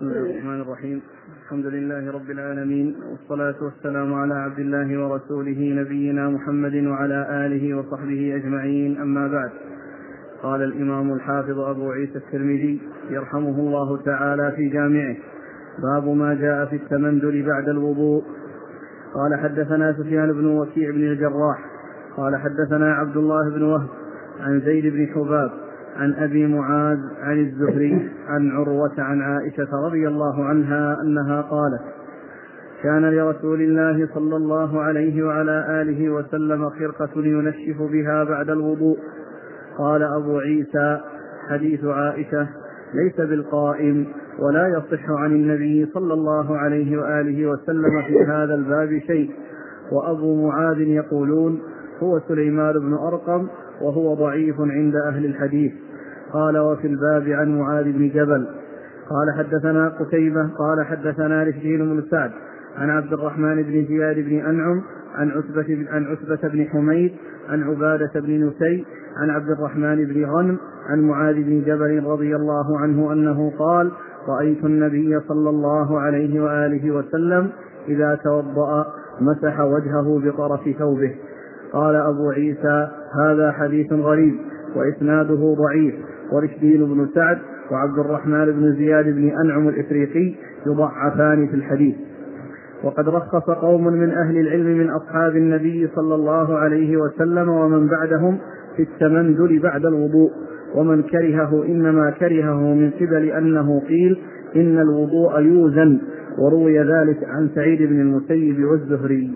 بسم الله الرحمن الرحيم. الحمد لله رب العالمين، والصلاة والسلام على عبد الله ورسوله نبينا محمد وعلى آله وصحبه أجمعين، أما بعد. قال الإمام الحافظ أبو عيسى الترمذي يرحمه الله تعالى في جامعه: باب ما جاء في التمندل بعد الوضوء. قال حدثنا سفيان بن وكيع بن الجراح قال حدثنا عبد الله بن وهب عن زيد بن حباب عن أبي معاذ عن الزهري عن عروة عن عائشة رضي الله عنها أنها قالت: كان لرسول الله صلى الله عليه وعلى آله وسلم خرقة ينشف بها بعد الوضوء. قال أبو عيسى: حديث عائشة ليس بالقائم، ولا يصح عن النبي صلى الله عليه وآله وسلم في هذا الباب شيء. وأبو معاذ يقولون هو سليمان بن أرقم، وهو ضعيف عند أهل الحديث. قال: وفي الباب عن معاذ بن جبل. قال حدثنا قتيبة قال حدثنا رشدين بن سعد عن عبد الرحمن بن زياد بن أنعم عن عتبة بن حميد عن عبادة بن نسي عن عبد الرحمن بن غنم عن معاذ بن جبل رضي الله عنه أنه قال: رأيت النبي صلى الله عليه وآله وسلم إذا توضأ مسح وجهه بطرف ثوبه. قال أبو عيسى: هذا حديث غريب وإسناده ضعيف، ورشدين بن سعد وعبد الرحمن بن زياد بن أنعم الإفريقي يضعفان في الحديث. وقد رخص قوم من أهل العلم من أصحاب النبي صلى الله عليه وسلم ومن بعدهم في التمندل بعد الوضوء، ومن كرهه إنما كرهه من قبل أنه قيل إن الوضوء يوزن، وروي ذلك عن سعيد بن المسيب والزهري.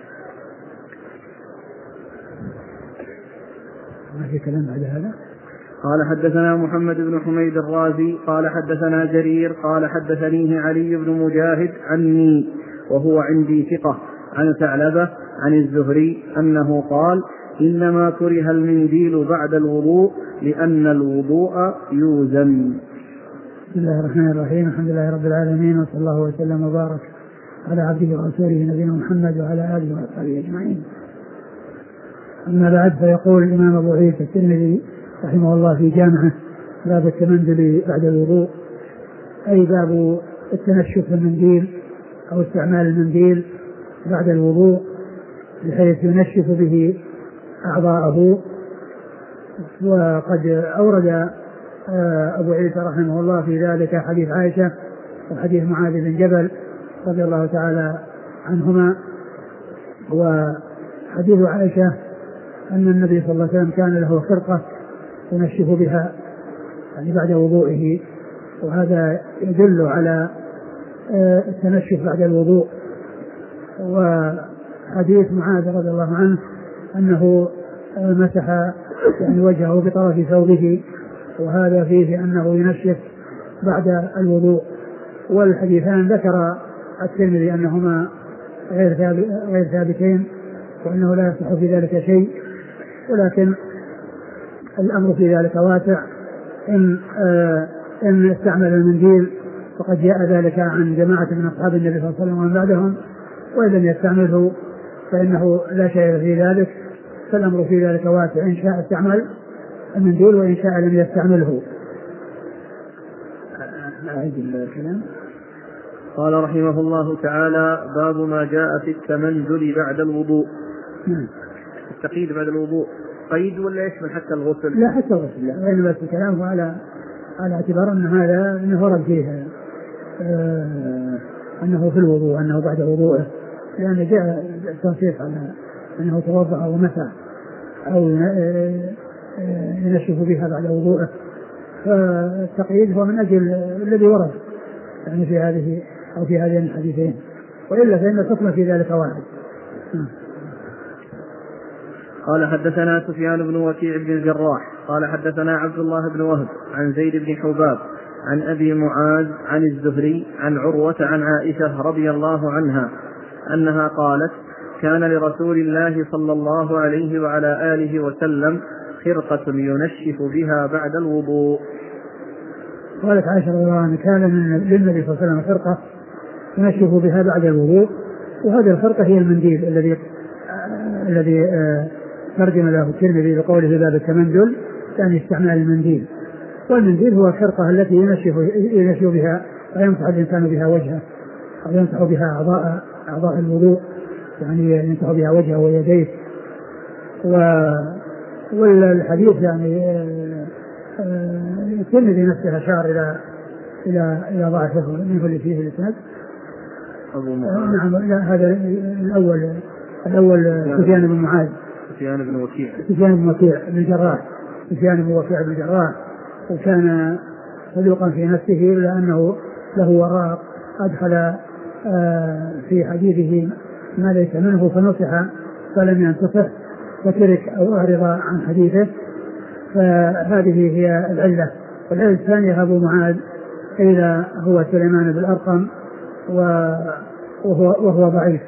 ما في كلام بعد هذا؟ قال حدثنا محمد بن حميد الرازي قال حدثنا جرير قال حدثنيه علي بن مجاهد عني وهو عندي ثقة عن ثعلبة عن الزهري أنه قال: إنما كره المنديل بعد الوضوء لأن الوضوء يوزن. بسم الله الرحمن الرحيم. الحمد لله رب العالمين، وصلى الله وسلم وبارك على عبده ورسوله نبينا محمد وعلى آله وصحبه أجمعين. أما بعد، فيقول الإمام أبو عيسى الترمذي رحمه الله في جامعه: باب التمندل بعد الوضوء، أي باب التنشف المنديل أو استعمال المنديل بعد الوضوء بحيث ينشف به أعضاءه. وقد أورد أبو عيسى رحمه الله في ذلك حديث عائشة وحديث معاذ بن جبل رضي الله تعالى عنهما. وحديث عائشة أن النبي صلى الله عليه وسلم كان له خرقة ينشف بها يعني بعد وضوئه، وهذا يدل على التنشف بعد الوضوء. وحديث معاذ رضي الله عنه أنه مسح يعني وجهه بطرف ثوبه، وهذا فيه أنه ينشف بعد الوضوء. والحديثان ذكر الترمذي أنهما غير ثابتين، وأنه لا يصح في ذلك شيء، ولكن الأمر في ذلك واسع. إن استعمل المنديل فقد جاء ذلك عن جماعة من أصحاب النبي صلى الله عليه وسلم ومن بعدهم، وإن لم يستعمله فإنه لا شيء في ذلك. فالأمر في ذلك واسع، إن شاء استعمل المنديل وإن شاء لم يستعمله. قال رحمه الله تعالى: باب ما جاء في التمندل بعد الوضوء. التقييد بعد الوضوء قيد ولا يشمل حتى الغسل؟ لا، حتى الغسل لا، وإنما بس كلامه على اعتبار أن هذا أنه ورد فيه أنه في الوضوء، أنه بعد وضوءه، لأن جاء التنصيص على أنه توضأ ومسح أو ينشف بها بعد وضوءه. فالتقييد هو من أجل الذي ورد يعني في هذه أو في هذين الحديثين، وإلا فإن الحكم في ذلك واحد. قال حدثنا سفيان بن وكيع بن الجراح قال حدثنا عبد الله بن وهب عن زيد بن حباب عن أبي معاذ عن الزهري عن عروة عن عائشة رضي الله عنها أنها قالت: كان لرسول الله صلى الله عليه وعلى آله وسلم خرقة ينشف بها بعد الوضوء. قالت عائشة رضي الله عنها: كان للنبي صلى الله عليه وسلم خرقة ينشف بها بعد الوضوء. وهذه الخرقة هي المنديل الذي ترجم له الترمذي بقوله باب التمندل، يعني استعمال المنديل. والمنديل هو الخرقة التي ينشف بها فيمسح الإنسان بها وجهه أو يمسح بها أعضاء الوضوء، يعني يمسح بها وجهه ويديه. والحديث يعني الترمذي نفسه أشار إلى ضعفه منه اللي فيه الإسناد. نعم هذا الأول سفيان بن معاذ، سفيان بن وكيع بن الجراح، سفيان بن وكيع بن الجراح، وكان صدوقا في نفسه إلا أنه له وراء أدخل في حديثه ما ليس منه فنصح فلم ينتصح فترك أو أعرض عن حديثه، فهذه هي العلة. والعلة الثانية أبو معاذ قيل هو سليمان بن الأرقم وهو ضعيف.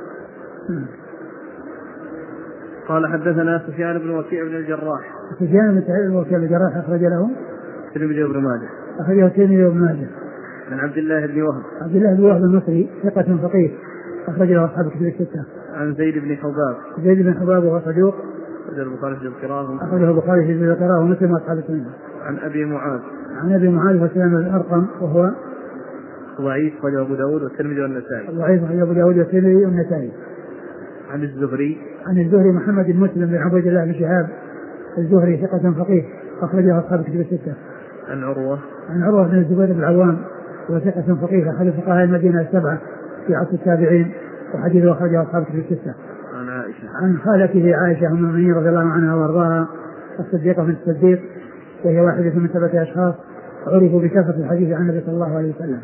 قال حدثنا سفيان بن وكيع بن الجراح. سفيان بن وكيع بن الجراح أخرج له الترمذي وابن ماجه. أخرجه الترمذي وابن ماجه. عن عبد الله بن وهب. عبد الله بن وهب المصري ثقة فقيه أخرج له أصحاب الكتب الستة. عن زيد بن حباب. زيد بن حباب وهو صدوق أخرجه البخاري في القراءة. أخرجه البخاري في القراءة ومسلم أصحاب السنة. عن أبي معاذ. عن أبي معاذ وسليمان بن الأرقم وهو ضعيف أخرجه أبو داود والترمذي والنسائي. ضعيف أخرجه أبو داود والترمذي والنسائي. عن الزهري. عن الزهري محمد بن مسلم بن عبيد الله بن شهاب الزهري ثقة فقيه أخرجه أصحاب الكتب الستة. عن عروة. عن عروة بن الزبير بن العوام وثقة فقيه أحد فقهاء المدينة السبعة في عصر التابعين وحديثه أخرجه أصحاب الكتب الستة. عن عائشة. عن خالته عائشة أم المؤمنين رضي الله عنها وأرضاها الصديقة بنت الصديق، وهي واحدة من 7 أشخاص عرفوا بكثرة الحديث عن النبي صلى الله عليه وسلم.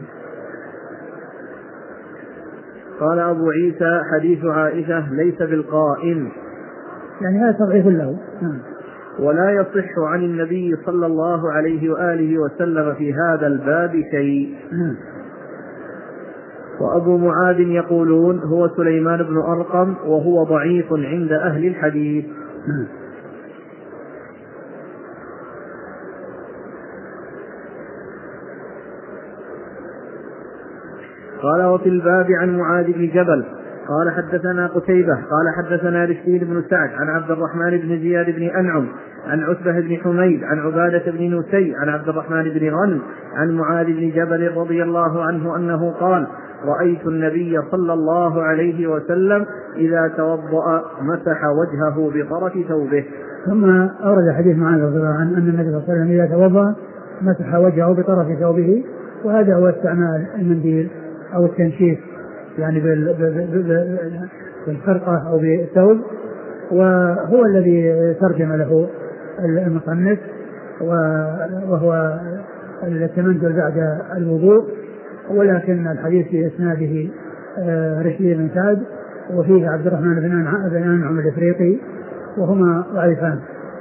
قال أبو عيسى حديث عائشة ليس بالقائم، يعني هذا تضعيف له. ولا يصح عن النبي صلى الله عليه وآله وسلم في هذا الباب شيء. وأبو معاذ يقولون هو سليمان بن أرقم وهو ضعيف عند أهل الحديث. قال وفي الباب عن معاذ بن جبل قال حدثنا قتيبة قال حدثنا رشدين بن سعد عن عبد الرحمن بن زياد بن أنعم عن عتبة بن حميد عن عبادة بن نسي عن عبد الرحمن بن غنم عن معاذ بن جبل رضي الله عنه أنه قال رأيت النبي صلى الله عليه وسلم إذا توضأ مسح وجهه بطرف ثوبه. ثم أورد حديث معاذ رضي الله عنه أن النبي صلى الله عليه وسلم إذا توضأ مسح وجهه بطرف ثوبه، وهذا هو استعمال المنديل أو التنشيف يعني بالخرقة أو بالثوب، وهو الذي ترجم له المصنف وهو التمندل بعد الوضوء. ولكن الحديث في إسناده رشيد بن سعد وفيه عبد الرحمن بن أنعم الإفريقي وهما ضعيفان.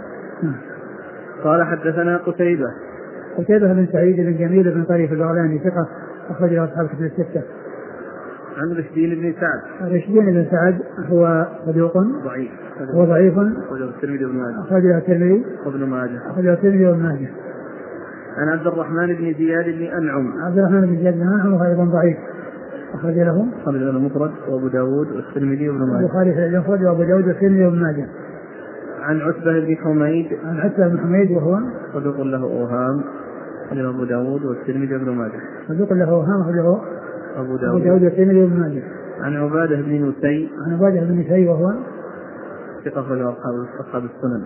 قال حدثنا قتيبة بن سعيد بن جميل بن طريف البغلاني ثقة أخرجه أصحاب الكتب الستة. عن رشدين بن سعد. رشدين بن سعد هو صدوق ضعيف، هو ضعيف أخرجه الترمذي وابن ماجه. عن عبد الرحمن بن زياد بن أنعم. عبد الرحمن بن زياد بن أنعم هو أيضا ضعيف أخرج له المفرد وأبو داود والترمذي وابن ماجه. البخاري في المفرد وأبو داود والترمذي وابن ماجه. عن عتبة بن حميد. عن عتبة بن حميد وهو صدوق له أوهام أخرجه أبو داود والترمذي وابن ماجه. صدوق له أوهام أخرجه أبو داود والترمذي وابن ماجه. عن عبادة بن نسي. وهو ثقة أخرجه أصحاب السنن.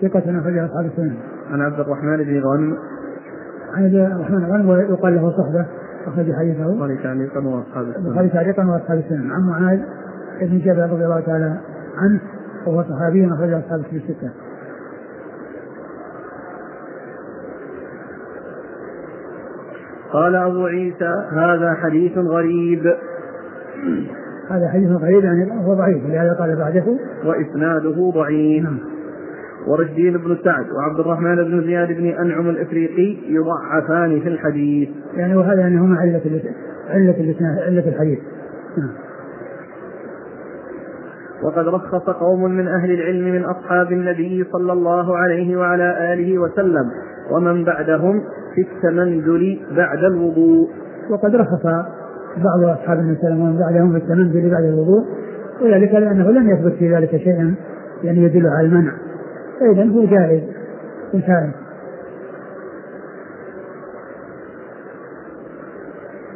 عن عبد الرحمن بن غنم. عن عبد الرحمن بن غنم ويقال له صحبة أخرج حديثه البخاري تعليقا وأصحاب السنن. عن معاذ بن جبل رضي الله تعالى عنه وهو صحابي أخرج أصحاب الستة. قال أبو عيسى هذا حديث غريب. هذا حديث غريب يعني هو ضعيف، لهذا قال بعده وإسناده ضعيف. ورشدين بن سعد وعبد الرحمن بن زياد بن أنعم الإفريقي يضعفان في الحديث. يعني وهذا يعني هما علة الحديث. وقد رخص قوم من أهل العلم من أصحاب النبي صلى الله عليه وعلى آله وسلم ومن بعدهم في التمندل بعد الوضوء. وقد رخص بعض أصحاب النبي صلى الله عليه وسلم ومن بعدهم في التمندل بعد الوضوء، وذلك لأنه لم يثبت في ذلك شيئا يعني يدل على المنع، فإذا هو جائز وسائل.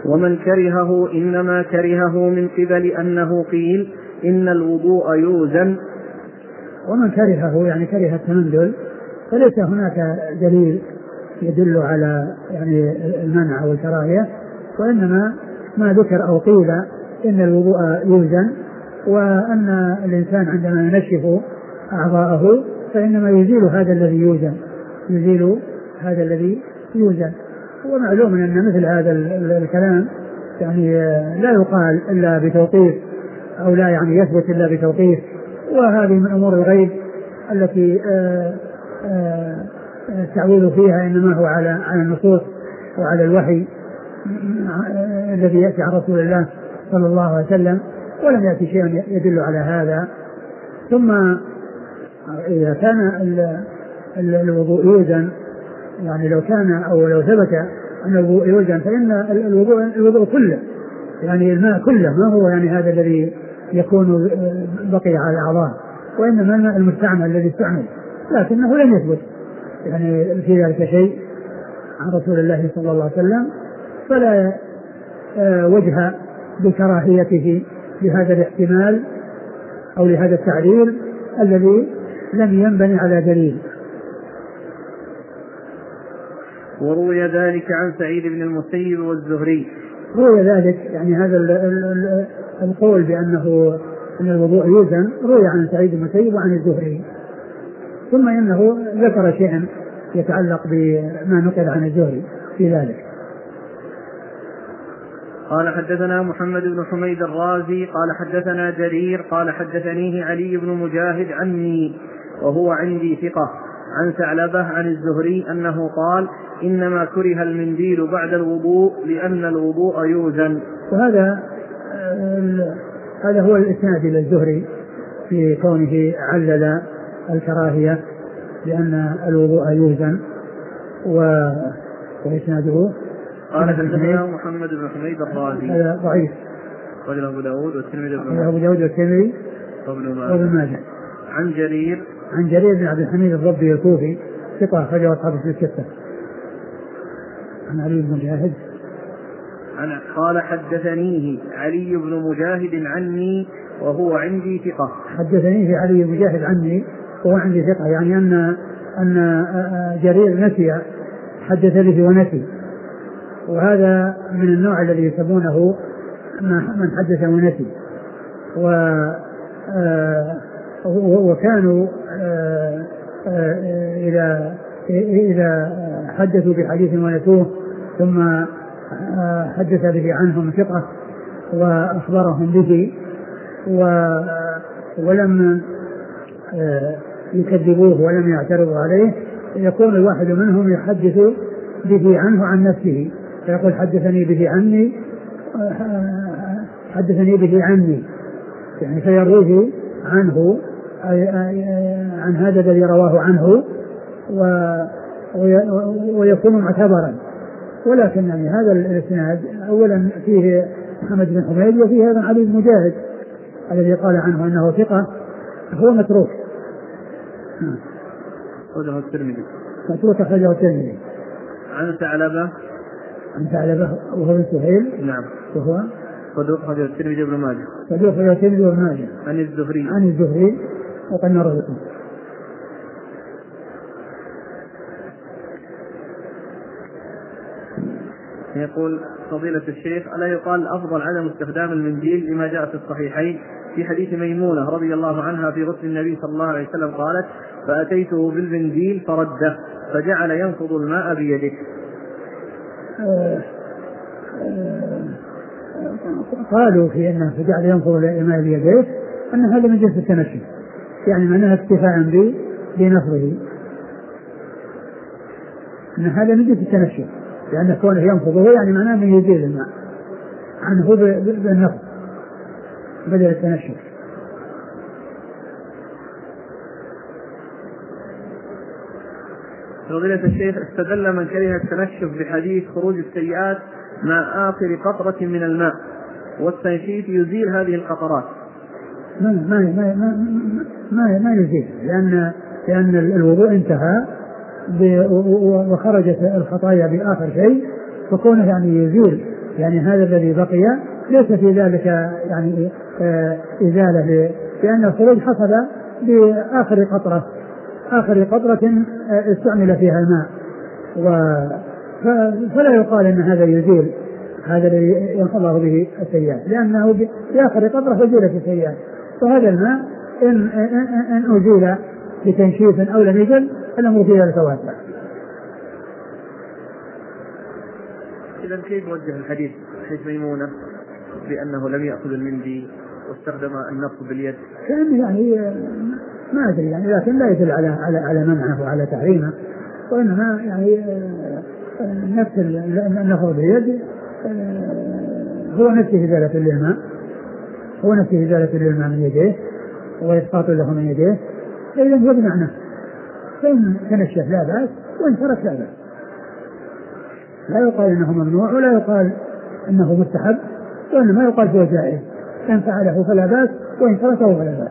ومن كرهه إنما كرهه من قبل أنه قيل إن الوضوء يوزن. ومن كرهه يعني كره التمندل فليس هناك دليل يدل على يعني المنع والكراهية، وإنما ما ذكر أو قيل إن الوضوء يوزن، وأن الإنسان عندما ينشف أعضاءه فإنما يزيل هذا الذي يوزن. ومعلوم أن مثل هذا الكلام يعني لا يقال إلا بتوقيف، أو لا يعني يثبت إلا بتوقيف، وهذه من أمور الغيب التي التعويل فيها إنما هو على النصوص وعلى الوحي الذي يأتي عن رسول الله صلى الله عليه وسلم، ولم يأتي شيء يدل على هذا. ثم إذا كان الوضوء يوزن، يعني لو كان أو لو ثبت أن الوضوء يوزن فإن الوضوء كله يعني الماء كله، ما هو يعني هذا الذي يكون بقي على الأعضاء، وإنما الماء المستعمل الذي استعمل، لكنه لم يثبت يعني في ذلك شيء عن رسول الله صلى الله عليه وسلم، فلا وجه بكراهيته لهذا الاحتمال أو لهذا التعليل الذي لم ينبني على دليل. وروي ذلك عن سعيد بن المسيب والزهري. روي ذلك يعني هذا القول بأنه أن الوضوء يوزن روي عن سعيد بن المسيب وعن الزهري. ثم إنه ذكر شيئا يتعلق بما نقل عن الزهري في ذلك. قال حدثنا محمد بن حميد الرازي قال حدثنا جرير قال حدثنيه علي بن مجاهد عني وهو عندي ثقة عن ثعلبة عن الزهري أنه قال إنما كره المنديل بعد الوضوء لأن الوضوء يوزن. وهذا هو الإسناد إلى الزهري في كونه علل الكراهية لأن الوضوء يوزن. وإسناده قال حدثنا محمد بن حميد الرازي هذا ضعيف، وله أبو داود والترمذي وابن ماجه. عن جرير بن عبد الحميد الضبي الكوفي ثقة أخرجه أصحاب في الستة. عن علي بن مجاهد قال حدثنيه علي بن مجاهد عني وهو عندي ثقة. حدثنيه علي بن مجاهد عني وهو عندي ثقة، يعني أن جرير نسي، حدث به ونسي، وهذا من النوع الذي يسمونه من حدث ونسي. وكانوا إذا حدثوا بحديث ونسوه ثم حدث به عنهم ثقة وأخبرهم به ولم يكذبوه ولم يعترضوا عليه، يكون الواحد منهم يحدث به عنه عن نفسه، فيقول حدثني به عني يعني فيرويه عنه عن هذا الذي رواه عنه ويكون معتبرا. ولكن يعني هذا الاسناد اولا فيه محمد بن حميد وفيه ايضا علي بن مجاهد الذي قال عنه انه ثقة، هو متروك. أخرجه الترمذي. أخرجه الترمذي. عن ثعلبة وهو بن سهيل. نعم. وهو صدوق أخرجه الترمذي وابن ماجه. عن الزهري وقد نرى. يقول فضيلة الشيخ ألا يقال الأفضل عدم استخدام المنديل لما جاء في الصحيحين في حديث ميمونة رضي الله عنها في غسل النبي صلى الله عليه وسلم قالت فأتيته بالمنديل فرده فجعل ينفض الماء بيده. قالوا في أنه فجعل ينفض الماء بيده أن هذا من جنس التنشف، يعني معناها اكتفاء بنفضه، أن هذا من جنس التنشف، لأن كونه ينفضه يعني معناه من يزيل الماء عنه بالنفض بدل التنشف. فضيلة الشيخ استدل من كره التنشف بحديث خروج السيئات مع آخر قطرة من الماء، والتنشيف يزيل هذه القطرات. ما يزيل، لأن الوضوء انتهى وخرجت الخطايا بآخر شيء، فكونه يعني يزيل يعني هذا الذي بقي ليس في ذلك يعني إزالة، لأن الخروج حصل بآخر قطرة استعمل فيها الماء، فلا يقال أن هذا يزيل هذا الذي ينقض الله به السيئات، لأنه بآخر قطرة أزيلت السيئات. فهذا الماء إن أزيل بتنشيف أو لم يزل الأمر في ذلك واسع. إذا كيف نوجه الحديث حيث ميمونة بأنه لم يأخذ المندي واستخدم النفط باليد؟ يعني ما أدري يعني، لكن لا يدل على منعه وعلى تحريمه، وإنما يعني نفس النفط باليد هو نفسه إزالة للماء من يديه وإسقاط له من يديه، فإذا هو بمعنى فإن تنشف لا بأس وإن ترك لا بأس، لا يقال إنه ممنوع ولا يقال إنه مستحب، وإنما يقال هو جائز، إن فعله فلا بأس وإن تركه فلا بأس.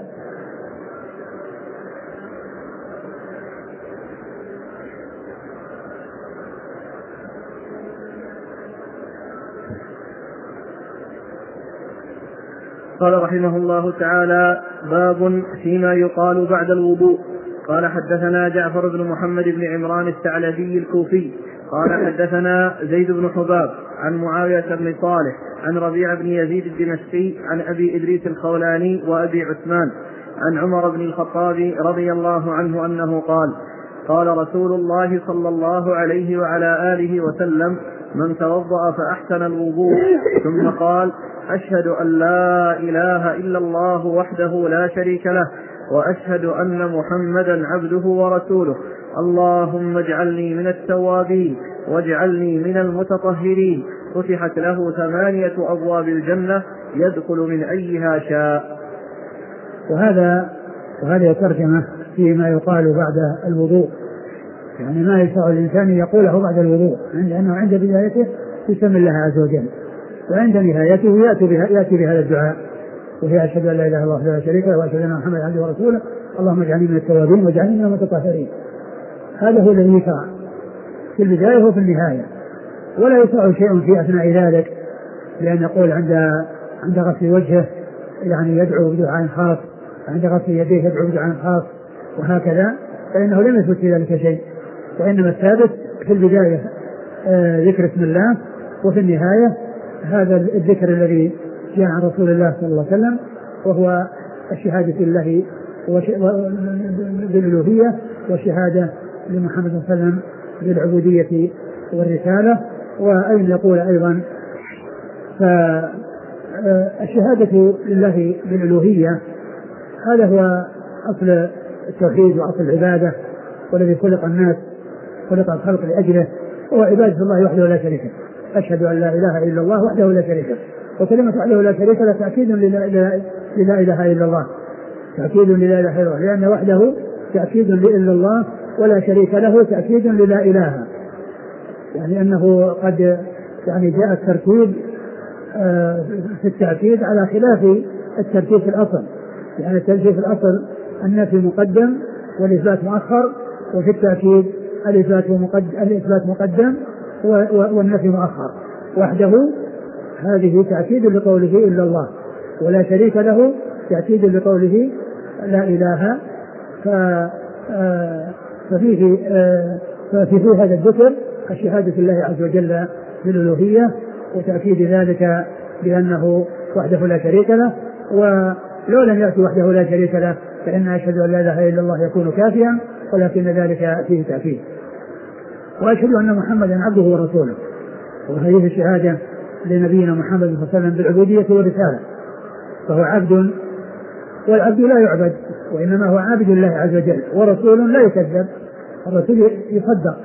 قال رحمه الله تعالى: باب فيما يقال بعد الوضوء. قال: حدثنا جعفر بن محمد بن عمران الثعلبي الكوفي قال: حدثنا زيد بن حباب عن معاوية بن صالح عن ربيع بن يزيد الدمشقي عن أبي إدريس الخولاني وأبي عثمان عن عمر بن الخطاب رضي الله عنه أنه قال: قال رسول الله صلى الله عليه وعلى آله وسلم: من توضأ فأحسن الوضوء ثم قال: أشهد أن لا إله إلا الله وحده لا شريك له وأشهد أن محمدا عبده ورسوله، اللهم اجعلني من التوابين واجعلني من المتطهرين، فتحت له 8 أبواب الجنة يدخل من أيها شاء. وهذا ترجمة فيما يقال بعد الوضوء، يعني ما يشاء الإنسان يقوله بعد الوضوء، لأنه عند بدايته يسمي الله عز وجل، وعند نهايته يأتي بهذا الدعاء، وهي أشهد أن لا إله إلا الله لا شريك له وأشهد أن محمدا عبده ورسوله، اللهم اجعلني من التوابين واجعلني من المتطهرين. هذا هو الذي يشرع في البداية وفي النهاية، ولا يشرع شيء في أثناء ذلك، لأن يقول عند غسل وجهه يعني يدعو بدعاء خاص، عند غسل يديه يدعو بدعاء خاص، وهكذا، فإنه لم يثبت في ذلك شيء، وإنما الثابت في البداية ذكر اسم الله، وفي النهاية هذا الذكر الذي جاء عن رسول الله صلى الله عليه وسلم، وهو الشهادة لله بالألوهية والشهادة لمحمد صلى الله عليه وسلم بالعبودية والرسالة. وأين يقول أيضا: فالشهادة لله بالألوهية هذا هو أصل التوحيد وأصل العبادة، والذي خلق الخلق لأجله، هو عبادة الله وحده لا شريك له. أشهد أن لا إله إلا الله وحده لا شريك له، وكلمة وحده لا شريك له تأكيد للا إله إلا الله، تأكيد للا إله إلا الله، لأن وحده تأكيد لإلا الله ولا شريك له تأكيد للا إله، يعني أنه قد يعني جاء الترتيب في التأكيد على خلاف الترتيب في الأصل، يعني الترتيب في الأصل النفي مقدم والإثبات مؤخر، وفي التأكيد الإثبات مقدم والنفي مؤخر. وحده هذه تأكيد لقوله إلا الله، ولا شريك له تأكيد لقوله لا إله. ففي هذا الذكر الشهادة لله عز وجل بالألوهية، وتأكيد ذلك بأنه وحده لا شريك له، ولو لم يأتي وحده لا شريك له فإن أشهد أن لا إله إلا الله يكون كافيا، ولكن ذلك فيه تأكيد. وأشهد أن محمدا عبده ورسوله، وهذه الشهادة لنبينا محمد صلى الله عليه وسلم بالعبودية والرسالة، فهو عبد، والعبد لا يعبد، وإنما هو عابد الله عز وجل، ورسول لا يكذب، الرسول يصدق،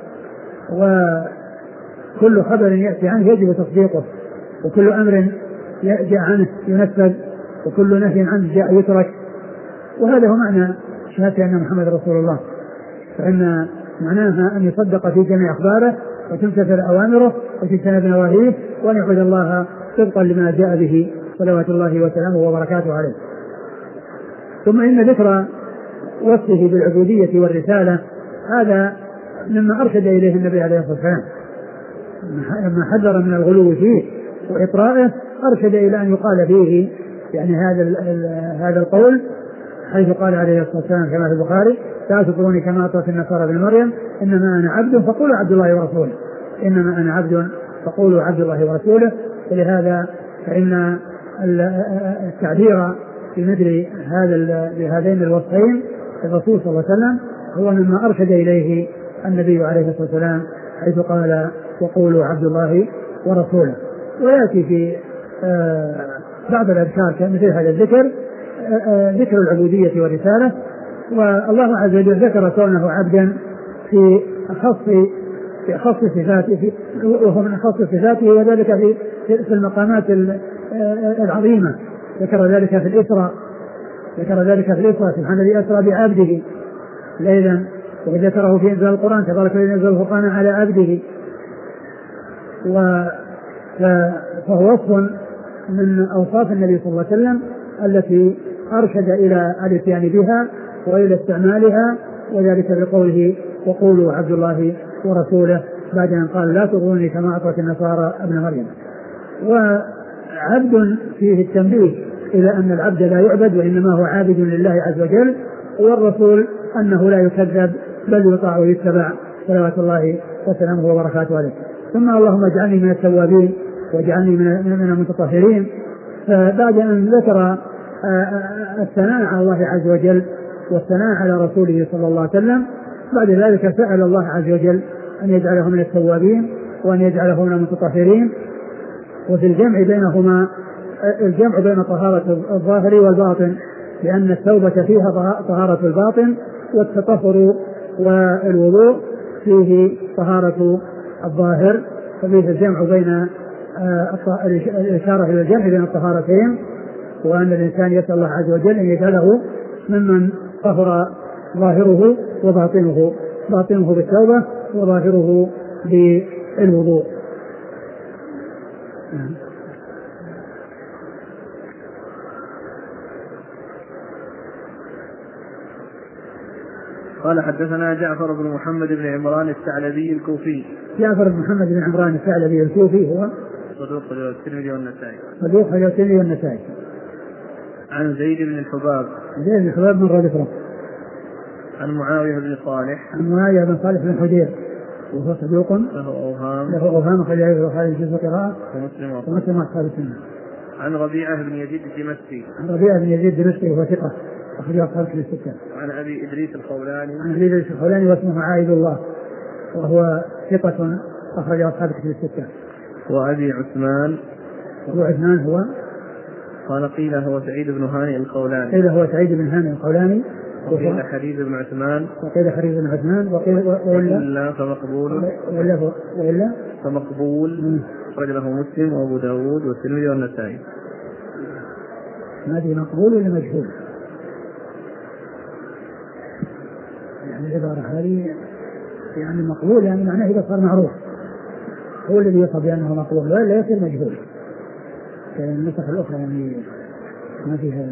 وكل خبر يأتي عنه يجب تصديقه، وكل أمر جاء عنه ينفذ، وكل نهي عنه جاء يترك. وهذا هو معنى شهادة أن محمد رسول الله، فإن معناها أن يصدق في جميع أخباره وتمتثل أوامره وتجتنب نواهيه، وأن يعبد الله طبقا لما جاء به صلوات الله وسلامه وبركاته عليه. ثم إن ذكر وصفه بالعبودية والرسالة هذا مما أرشد إليه النبي عليه الصلاة والسلام، لما حذر من الغلو فيه وإطرائه أرشد إلى أن يقال فيه يعني هذا القول، حيث قال عليه الصلاة والسلام كما في البخاري: لا تطروني كما أطرت النصارى ابن مريم، إنما أنا عبد فقولوا عبد الله ورسوله، إنما أنا عبد فقولوا عبد الله ورسوله. ولهذا فإن التعبير في مثل بهذين الوصفين الرسول صلى الله عليه وسلم هو مما أرشد إليه النبي عليه الصلاة والسلام، حيث قال: وقولوا عبد الله ورسوله. ويأتي في بعض الأذكار مثل هذا الذكر ذكر العبودية والرسالة. والله عز وجل ذكر كونه عبدا في أخص صفاته، وهو من أخص صفاته، وذلك في المقامات العظيمة. ذكر ذلك في الإسراء سبحان الذي أسرى بعبده ليلا، وذكره في إنزال القرآن: تبارك الذي نزل القرآن على عبده. فهو وصف من أوصاف النبي صلى الله عليه وسلم التي أرشد إلى الاتيان بها وإلى استعمالها، وذلك بقوله: وقولوا عبد الله ورسوله، بعد أن قال: لا تطروني كما أطرت النصارى ابن مريم. وعبد فيه التنبيه إلى أن العبد لا يعبد وإنما هو عابد لله عز وجل، والرسول أنه لا يكذب بل يطاع ويتبع، صلوات الله وسلامه وبركاته عليه. ثم اللهم اجعلني من التوابين واجعلني من المتطهرين. فبعد أن ذكر الثناء على الله عز وجل والثناء على رسوله صلى الله عليه وسلم، بعد ذلك سأل الله عز وجل أن يجعله من التوابين وأن يجعله من المتطهرين. وفي الجمع بينهما الجمع بين طهارة الظاهر والباطن، لأن التوبة فيها طهارة الباطن، والتطهر والوضوء فيه طهارة الظاهر. ففيه الجمع بين الإشارة إلى الجمع بين الطهارتين، وأن الإنسان يسأل الله عز وجل أن يجعله ممن طهر ظاهره وباطنه، باطنه بالتوبة وظاهره بالوضوء. قال: حدثنا جعفر بن محمد بن عمران الثعلبي الكوفي. جعفر بن محمد بن عمران الثعلبي الكوفي هو صدوق الترمذي والنسائي. عن زيد بن الحباب بن رجل. عن معاوية بن صالح بن حجير، وهو صدوق له أوهام خلال البخاري في القراءة ومسلم وأصحاب السنة. عن ربيعة بن يزيد الدمشقي وهو ثقة أخرجه أصحاب الستة. عن أبي إدريس الخولاني واسمه عائد الله، وهو ثقة أخرجه أصحاب الستة. وأبي عثمان هو قال: قيل هو سعيد بن هانئ الخولاني، وقيل حريز بن عثمان، وإلا فمقبول أخرج له مسلم وأبو داود والترمذي والنسائي. هذه مقبول ولا مجهول؟ يعني العبارة هذه يعني مقبول، يعني معناه إذا صار معروف هو الذي يصب بأنه مقبول، ولا يصير مجهول. النسخ الأخرى يعني ما فيها.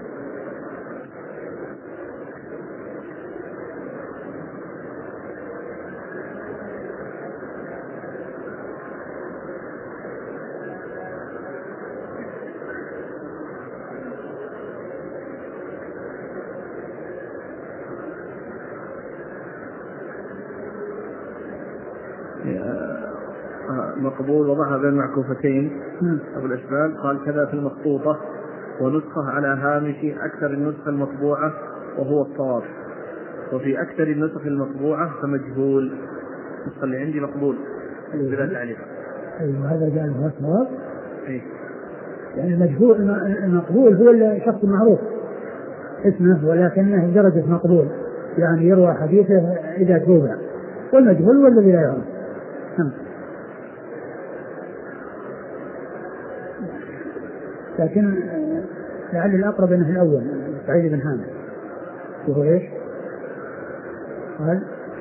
مقبول وضعها بين معكوفتين أبو الأشبال. قال: كذا في المخطوطة ونسخة على هامش أكثر النسخ المطبوعة وهو الصواب، وفي أكثر النسخ المطبوعة فمجهول. النسخة اللي عندي مقبول بلا تعليق. أيوة هذا قال هو الصواب. يعني المقبول هو الشخص المعروف اسمه ولكنه درجة مقبول، يعني يروى حديثه إذا توبع، والمجهول هو الذي لا يعرف. لكن لعل الأقرب أنه الأول سعيد بن هانئ، وهو إيش؟ قال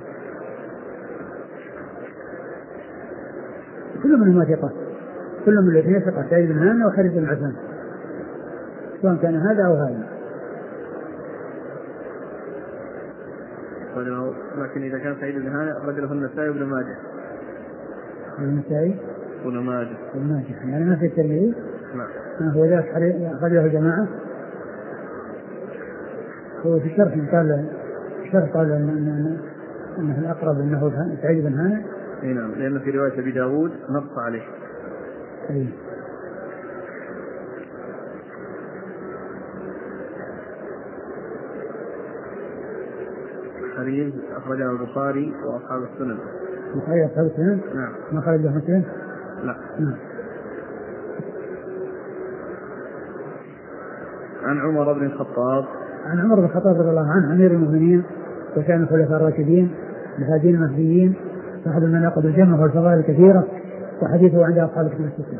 كل منهما ثقة، كل من الاثنين ثقة، سعيد بن هانئ وحارث بن عثمان، سواء كان هذا أو هذا. لكن إذا كان سعيد بن هانئ أخرج له النسائي وابن ماجه. النسائي ابن ماجه. يعني ما في الترمذي. نعم. هو ذاك أخرجه الجماعة. هو في الشرح قال أنه الأقرب أنه سعيد بن هانئ. نعم، لأن في رواية أبي داود نص عليه. حديث أخرجه البخاري وأصحاب السنن. البخاري وأصحاب السنن. نعم. ما خرجه مسلم؟ لا. نعم. عن عمر بن الخطاب رضي الله عنه أمير المؤمنين وكان الخلفاء الراشدين الهادين المهديين صاحب المناقب الجمة والفضائل الكثيرة وحديثه عند أصحاب الكتب الستة.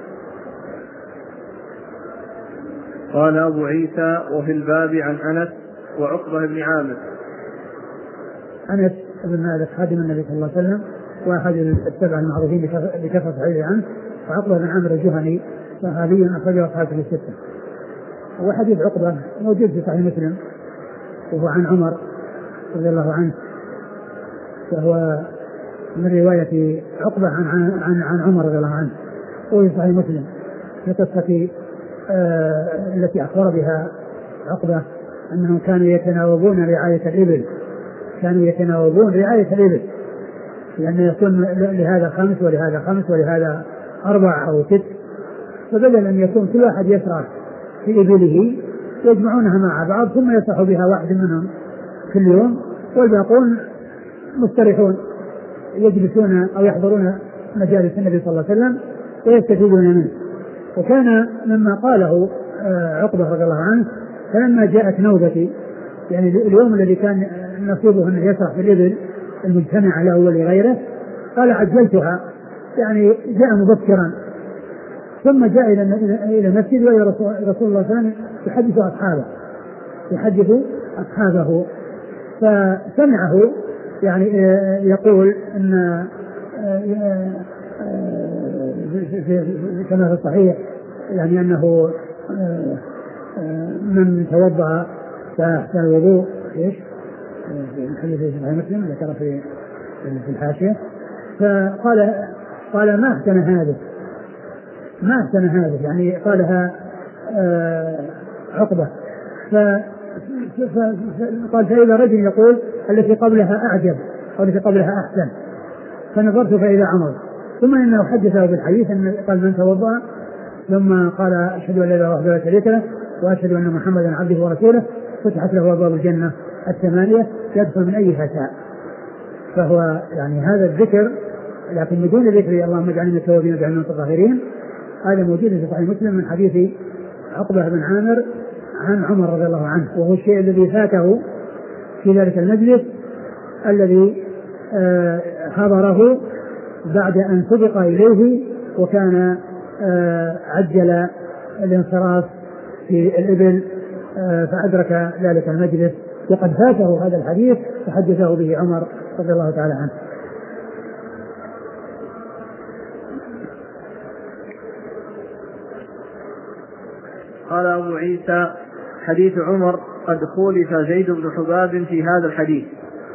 قال أبو عيسى وفي الباب عن أنس وعقبة بن عامر. أنس بن مالك خادم النبي صلى الله عليه وسلم وأحد السبع المعروفين بكثرة حديث عنه، وعقبة بن عامر الجهني صحابي أخرجه أصحاب الكتب الستة. وحديث عقبة موجود في صحيح مسلم وهو عن عمر رضي الله عنه، فهو من رواية عقبة عن عمر رضي الله عنه، وفي صحيح مسلم في قصة التي أخبر بها عقبة أنهم كانوا يتناوبون رعاية الإبل، لأن يكون لهذا 5 ولهذا 5 ولهذا 4 أو 6، فبدل أن يكون كل واحد يسرع في إبله يجمعونها مع بعض ثم يصح بها واحد منهم كل يوم، والباقون مستريحون يجلسون أو يحضرون مجالس النبي صلى الله عليه وسلم ويستفيدون منه. وكان مما قاله عقبة رضي الله عنه فلما جاءت نوبتي، يعني اليوم الذي كان نصيبه أنه يسرح في الإبل المجتمع له ولغيره، قال عجلتها، يعني جاء مبكرا ثم جاء إلى المسجد وإلى رسول الله صلى الله عليه وسلم يحدث أصحابه فسمعه يعني يقول أن كما في الصحيح يعني أنه من توضأ فأحسن الوضوء ايش في الحديث في صحيح مسلم ذكر في الحاشية، فقال ما أحسن هذا يعني قالها عقبة، فقال فإذا رجل يقول التي قبلها أعجب أو التي قبلها أحسن، فنظرت فإذا عمر، ثم إنه حدثه بالحديث أن قال من توضأ ثم قال أشهد أن لا إله إلا الله لا شريك له وأشهد أن محمدا عبده ورسوله فتحت له أبواب الجنة 8 يدخل من أيها شاء. فهو يعني هذا الذكر لكن بدون ذكر اللهم اجعلنا من التوابين واجعلنا من المتطهرين، هذا موجود في صحيح مسلم من حديث عقبة بن عامر عن عمر رضي الله عنه، وهو الشيء الذي فاته في ذلك المجلس الذي حضره بعد أن سبق إليه وكان عجل الانصراف في الإبل فأدرك ذلك المجلس وقد فاته هذا الحديث فحدثه به عمر رضي الله تعالى عنه. قال أبو عيسى حديث عمر قد خولف زيد بن حباب في هذا الحديث.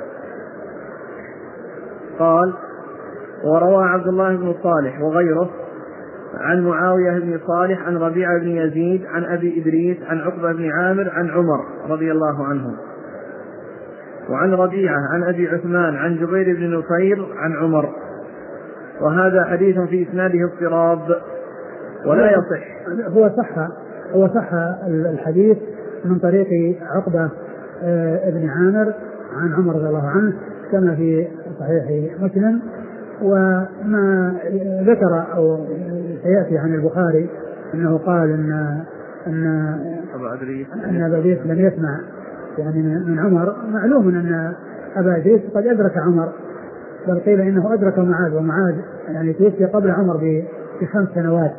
قال وروى عبد الله بن صالح وغيره عن معاوية بن صالح عن ربيعة بن يزيد عن أبي إدريس عن عقبة بن عامر عن عمر رضي الله عنه، وعن ربيعة عن أبي عثمان عن جبير بن نفير عن عمر، وهذا حديث في إسناده اضطراب ولا يصح. هو صح الحديث من طريق عقبة بن عامر عن عمر رضي الله عنه كما في صحيح مسلم، وما ذكر أو سيأتي عن البخاري أنه قال أن أبا إدريس لم يسمع يعني من عمر، معلوم أن أبا إدريس قد أدرك عمر، بل قيل إنه أدرك معاذ، ومعاذ يعني توفي قبل عمر ب5 سنوات.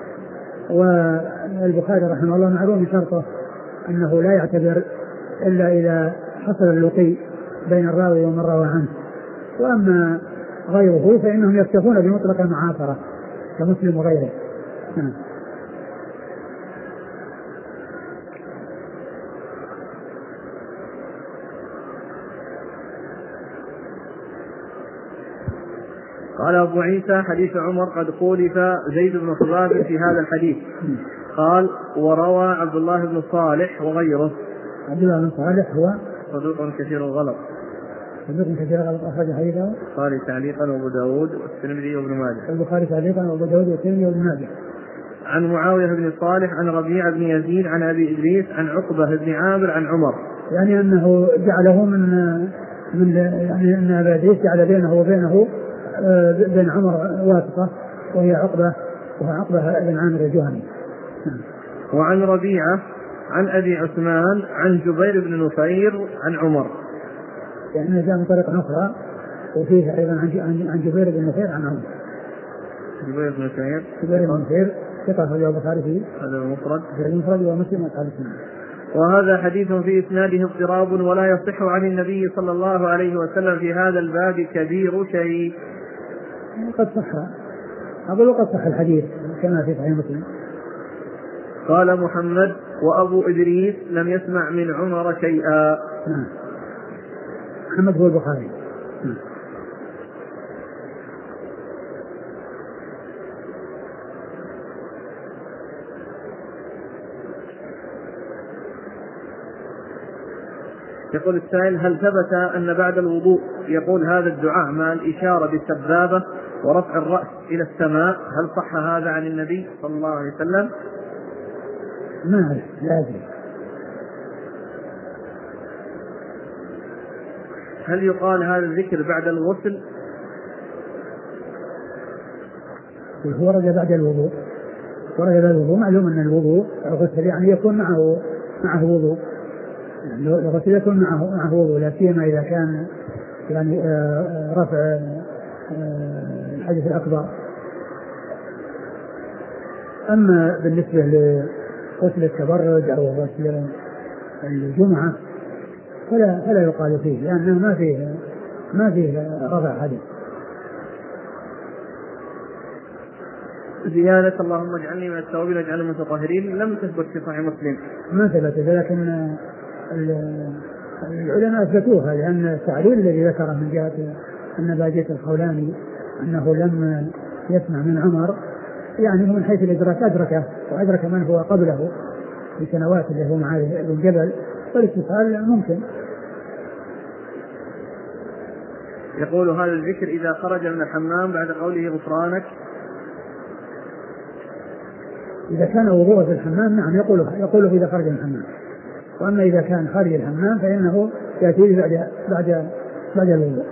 والبخاري رحمه الله معلوم شرطه أنه لا يعتبر إلا إذا حصل اللقي بين الراوي ومن روى عنه، وأما غيره فإنهم يكتفون بمطلق المعاصرة كمسلم وغيره. قال أبو عيسى حديث عمر قد خولف زيد بن خباب في هذا الحديث. قال وروى عبد الله بن صالح وغيره. عبد الله بن صالح هو صدوق كثير الغلط. صدوق كثير الغلط أخرج حديثه البخاري تعليقا وأبو داود والترمذي وابن ماجه. البخاري تعليقا وأبو داود والترمذي وابن ماجه. عن معاوية بن صالح عن ربيعة بن يزيد عن أبي إدريس عن عقبة بن عامر عن عمر. يعني أنه جعله من يعني أن أبا إدريس جعل بينه وبينه بين عمر واسطة وهي عقبة بن عامر الجهني. وعن ربيعة عن أبي عثمان عن جبير بن نفير عن عمر. يعني جاء من طريق أخرى وفيه أيضا عن جبير بن نفير عن عمر. جبير بن نفير ثقة أخرجه البخاري في هذا المفرد ومسلم وأصحاب السنن. وهذا حديث في إسناده اضطراب ولا يصح عن النبي صلى الله عليه وسلم في هذا الباب كبير شيء. قد صح أقول وقد صح الحديث كما في صحيح مسلم. قال محمد وأبو إدريس لم يسمع من عمر شيئا. محمد هو البخاري. يقول السائل هل ثبت أن بعد الوضوء يقول هذا الدعاء مع الإشارة بالسبابة ورفع الرأس إلى السماء؟ هل صح هذا عن النبي صلى الله عليه وسلم؟ ما لا أدري. هل يقال هذا الذكر بعد الغسل؟ ورد بعد الوضوء. معلوم أن الوضوء الغسل يعني يكون معه وضوء، يعني الغسل يكون معه وضوء، لا سيما إذا كان يعني رفع الحدث الأكبر. أما بالنسبة لغسل التبرد أو غسل الجمعة فلا يقال فيه، لأنه ما فيه رفع حدث. زيادة اللهم اجعلني من التوابين واجعلني من المتطهرين لم تثبت في صحيح مسلم. ما ثبت، لكن العلماء أثبتوها، لأن التعليل الذي ذكره من جهة أن باجة الخولاني أنه لم يسمع من عمر يعني من حيث الإدراك أدركه وأدرك من هو قبله في سنوات اللي هو معاذ بن جبل، والاتصال ممكن. يقول هذا الذكر إذا خرج من الحمام بعد قوله غفرانك. إذا كان وضوء في الحمام نعم يقوله إذا خرج من الحمام، وأما إذا كان خارج الحمام فإنه يأتي بعد الوضوء.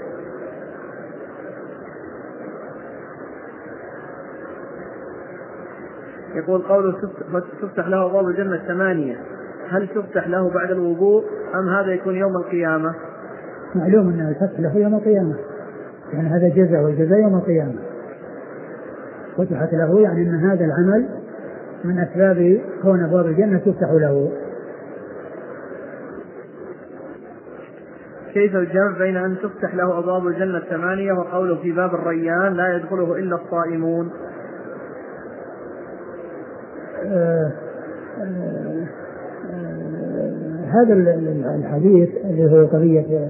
يقول قوله تفتح له أبواب الجنة 8، هل تفتح له بعد الوضوء أم هذا يكون يوم القيامة؟ معلوم أنه يفتح له يوم القيامة، يعني هذا جزاء، والجزاء يوم القيامة. فتحت له يعني أن هذا العمل من أسباب كون أبواب الجنة تفتح له. كيف الجمع بين أن تفتح له أبواب الجنة 8 وقوله في باب الريان لا يدخله إلا الصائمون؟ هذا الحديث اللي هو قضية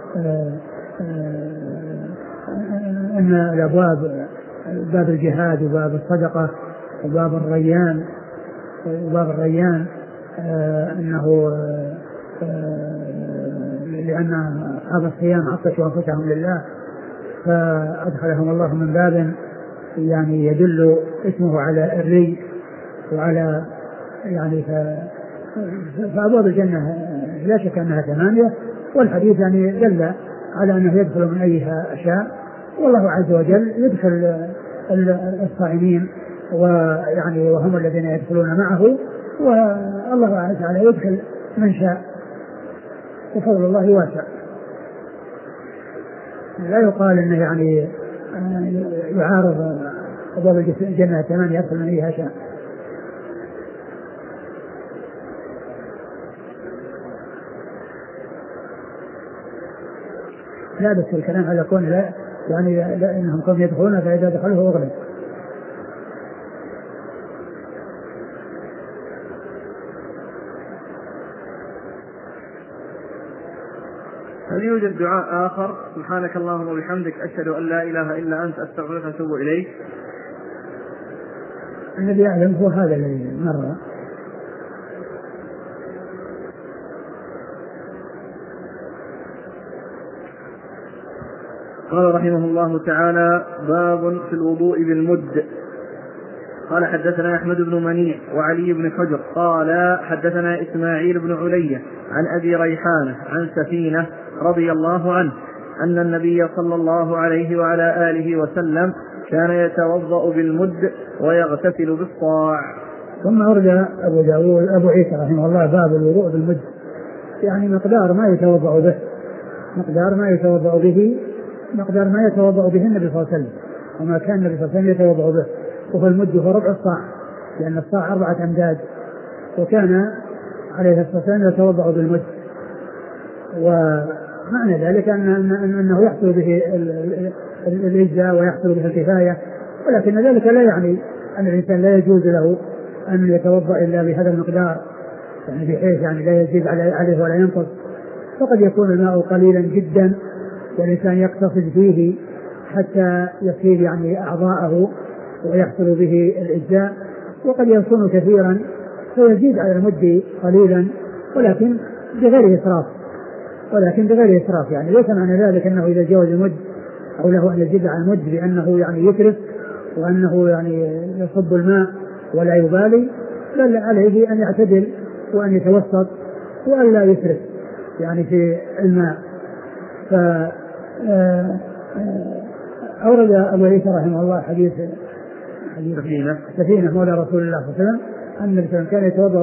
أن الأبواب باب الجهاد وباب الصدقة وباب الريان أنه لأن أصحاب الصيام عطشوا أنفسهم لله فأدخلهم الله من باب يعني يدل اسمه على الري وعلى يعني فأبواب الجنة لا شك أنها 8، والحديث يعني دل على أنه يدخل من أيها أشاء، والله عز وجل يدخل الصائمين ويعني وهم الذين يدخلون معه، والله عز وجل يدخل من شاء، وفضل الله واسع. لا يقال انه يعني يعارض أبواب الجنة 8 يدخل من أيها أشاء. لا بس الكلام على كون لا يعني لا انهم كم يدخلون فاذا دخلوا اغلق. هل يوجد دعاء آخر سبحانك اللهم وبحمدك أشهد أن لا إله إلا أنت أستغفرك وأتوب إليك؟ الذي يعلم هو هذا الذي مر. قال رحمه الله تعالى: باب في الوضوء بالمد. قال حدثنا أحمد بن منيع وعلي بن حجر قال حدثنا إسماعيل بن علية عن أبي ريحانة عن سفينة رضي الله عنه أن النبي صلى الله عليه وعلى آله وسلم كان يتوضأ بالمد ويغتسل بالصاع. ثم أورد أبو عيسى رحمه الله باب الوضوء بالمد، يعني مقدار ما يتوضأ به، مقدار ما يتوضأ به النبي صلى الله عليه وسلم، وما كان النبي صلى الله عليه وسلم يتوضأ به. وفي المد هو ربع الصاع، لأن الصاع 4 أمداد، وكان عليه الصلاة والسلام يتوضأ بالمد. ومعنى ذلك أنه يحصل به الإجزاء ويحصل به الكفاية، ولكن ذلك لا يعني أن الإنسان لا يجوز له أن يتوضأ إلا بهذا المقدار، يعني بحيث يعني لا يزيد عليه ولا ينقص. فقد يكون الماء قليلا جدا والإنسان يقتصد فيه حتى يصيب يعني أعضاءه ويحصل به الإجزاء، وقد يكون كثيرا فيزيد على المد قليلا ولكن بغير إسراف، يعني ليس معنى ذلك أنه إذا جاوز المد أو له أن يزيد على المد بأنه يعني يترف وأنه يعني يصب الماء ولا يبالي، بل عليه أن يعتدل وأن يتوسط وأن لا يترف يعني في الماء. أورد أبو عيسى رحمه الله حديث سفينة مولى رسول الله صلى الله عليه وسلم أن النبي صلى الله عليه وسلم كان يتوضأ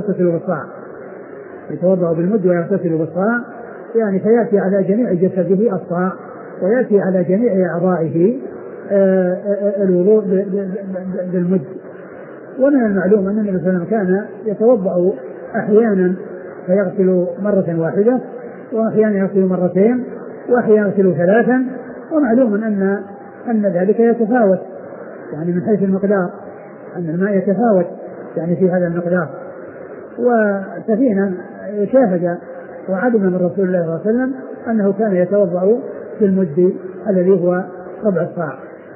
بالمد ويغتسل بالصاع، يعني فيأتي على جميع جسده الصاع ويأتي على جميع أعضائه الوضوء بالمد. ومن المعلوم أن النبي صلى الله عليه وسلم كان يتوضأ أحيانا فيغسل مرة واحدة، وأحيانا يغسل مرتين، وأحيانا يغسل 3، ومعلوم أن ذلك يتفاوت يعني من حيث المقدار، أن الماء يتفاوت يعني في هذا المقدار. وسفينة شاهد وعلم من رسول الله صلى الله عليه وسلم أنه كان يتوضأ في المد الذي هو ربع الصاع.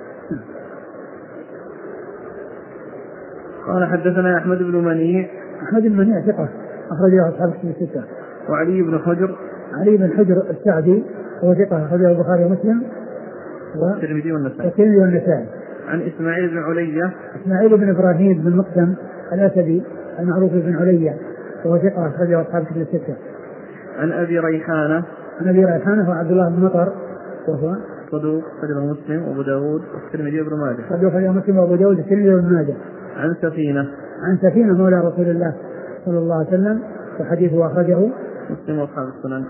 قال حدثنا أحمد بن منيع ثقة أخرجه أصحاب الكتب الستة. وعلي بن حجر السعدي هو ثقة أخرجه البخاري ومسلم والترمذي والنسائي. عن إسماعيل بن إبراهيم بن مقسم الأسدي المعروف بن علية وهو ثقة أخرجه أصحاب الكتب الستة. عن أبي ريحانة هو عبد الله بن مطر وهو صدوق أخرجه مسلم وأبو داود والترمذي وابن ماجه. عن سفينة مولى رسول الله صلى الله عليه وسلم، وحديثه أخرجه مسلم وأصحاب السنن.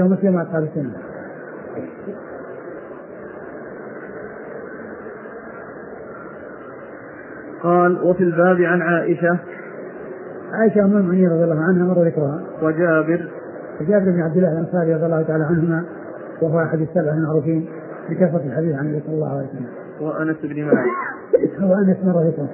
قال: وفي الباب عن عائشة أم المؤمنين رضي الله عنها مر ذكرها، وجابر بن عبد الله الأنصاري رضي الله تعالى عنهما، وهو أحد السبع المعروفين بكثرة الحديث عن النبي صلى الله عليه وسلم. وأنس بن مالك مر ذكره.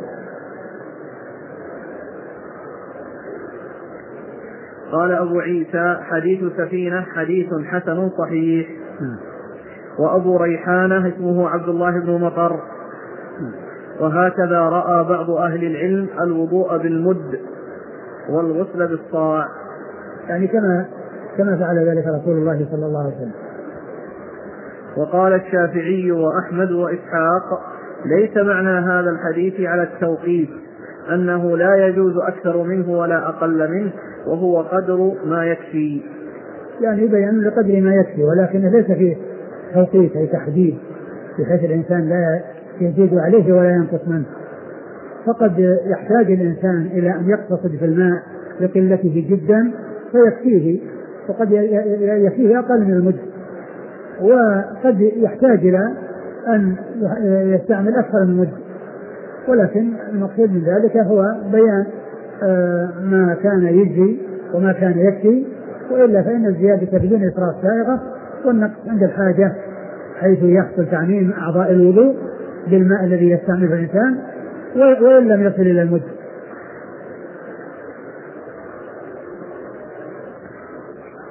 قال أبو عيسى: حديث سفينة حديث حسن صحيح. وأبو ريحانة اسمه عبد الله بن مطر. وهكذا رأى بعض أهل العلم الوضوء بالمد والغسل بالصاع، يعني كما فعل ذلك رسول الله صلى الله عليه وسلم. وقال الشافعي وأحمد وإسحاق: ليس معنى هذا الحديث على التوقيت، أنه لا يجوز أكثر منه ولا أقل منه، وهو قدر ما يكفي، يعني بيان لقدر ما يكفي، ولكن ليس فيه توقيت أي تحديد بحيث الإنسان لا يزيد عليه ولا ينقص منه. فقد يحتاج الإنسان إلى أن يقتصد في الماء لقلته جدا فيكفيه، وقد يكفيه أقل من المد، وقد يحتاج إلى أن يستعمل أكثر من المد. ولكن المقصود من ذلك هو بيان ما كان يجزي وما كان يكفي، وإلا فإن الزيادة بدون إسراف سائغة، والنقص عند الحاجة حيث يحصل تعميم أعضاء الوضوء بالماء الذي يستعمله الإنسان وإن لم يصل إلى المد.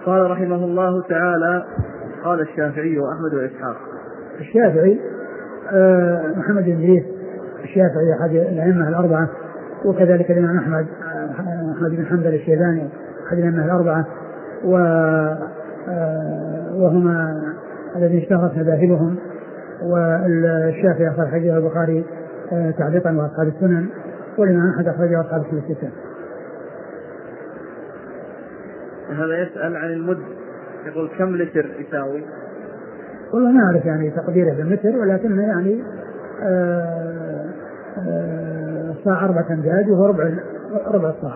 قال رحمه الله تعالى: قال الشافعي وأحمد وإسحاق. الشافعي محمد بن إدريس الشافعي أحد الأئمة الأربعة، وكذلك الإمام أحمد بن حنبل الشيباني أحد الأئمة الأربعة، وهما الذين اشتهرت مذاهبهم. والشافعي أخرج حديث البخاري تعليقا وأصحاب السنن، والإمام أحمد أخرجه أصحاب السنن الستة. هذا يسأل عن المد، يقول كم لتر يساوي؟ والله ما أعرف يعني تقديره بالمتر، ولكن يعني صاع 4 أمداد وهو ربع الصاع.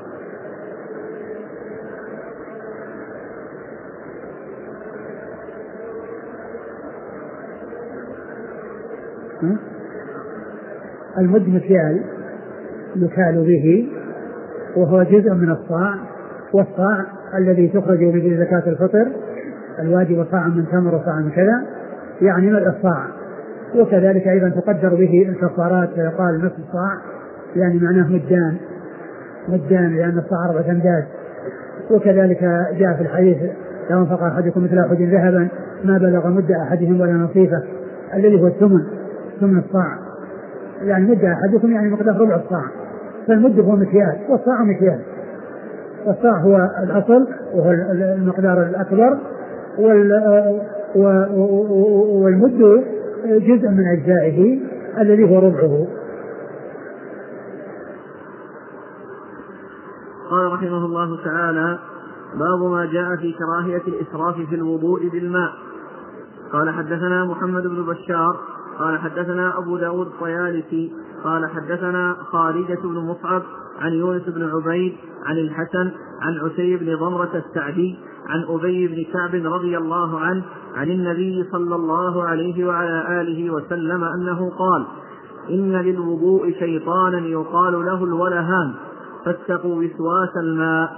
المد مكيال يكال به، وهو جزء من الصاع، والصاع الذي تخرج به زكاة الفطر الواجب صاع من تمر وصاع من كذا، يعني ملء الصاع. وكذلك أيضا تقدر به الكفارات، فيقال نصف الصاع يعني معناه مدان لأن الصاع 4 أمداد. وكذلك جاء في الحديث: لو انفق أحدكم مثل أحد ذهبا ما بلغ مد أحدهم ولا نصيفه، الذي هو ثمن الصاع، يعني مد أحدكم يعني مقدار ربع الصاع. فالمد هو مكيال والصاع مكيال. الصاع هو الأصل وهو المقدار الأكبر، والمد جزء من أجزائه الذي هو ربعه. قال رحمه الله تعالى: باب ما جاء في كراهية الإسراف في الوضوء بالماء. قال حدثنا محمد بن بشار قال حدثنا أبو داود الطيالسي قال حدثنا خارجة بن مصعب عن يونس بن عبيد عن الحسن عن عتي بن ضمرة السعدي عن أبي بن كعب رضي الله عنه عن النبي صلى الله عليه وعلى آله وسلم أنه قال: إن للوضوء شيطانا يقال له الولهان فاتقوا وسواس الماء.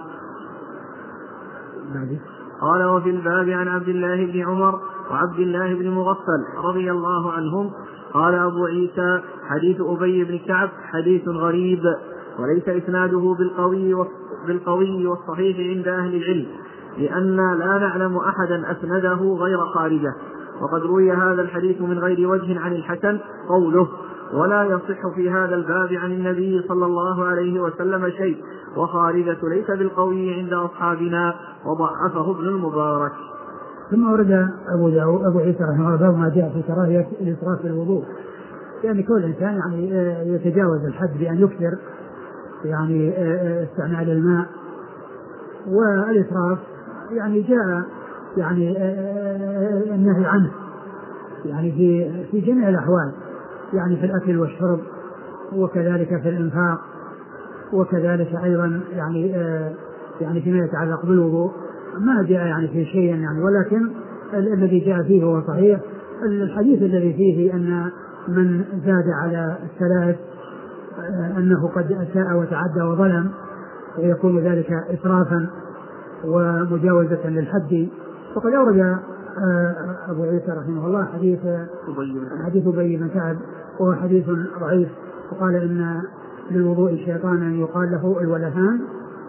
قال: وفي الباب عن عبد الله بن عمر وعبد الله بن مغفل رضي الله عنهم. قال أبو عيسى: حديث أبي بن كعب حديث غريب، وليس إسناده بالقوي والصحيح عند أهل العلم، لأننا لا نعلم أحدا أسنده غير خارجة. وقد روي هذا الحديث من غير وجه عن الحسن قوله: ولا يصح في هذا الباب عن النبي صلى الله عليه وسلم شيء، وخارجة ليس بالقوي عند أصحابنا، وضعفه ابن المبارك. ثم ورد أبو عيسى رحمه الله باب ما جاء في كراهية الإسراف في الوضوء، يعني كل إنسان يعني يتجاوز الحد بأن يكثر يعني استعمال الماء. والإسراف يعني جاء يعني النهي عنه يعني في جميع الأحوال، يعني في الأكل والشرب، وكذلك في الإنفاق، وكذلك أيضا يعني فيما يتعلق بالوضوء ما جاء يعني في شيء يعني، ولكن الذي جاء فيه هو صحيح. الحديث الذي فيه أن من زاد على الثلاث أنه قد أساء وتعدى وظلم، ويكون ذلك إسرافا ومجاوزة للحد. فقد أورد أبو عيسى رحمه الله حديث أبي بن كعب، وهو حديث ضعيف. وقال: إن للوضوء شيطانا يقال له الولهان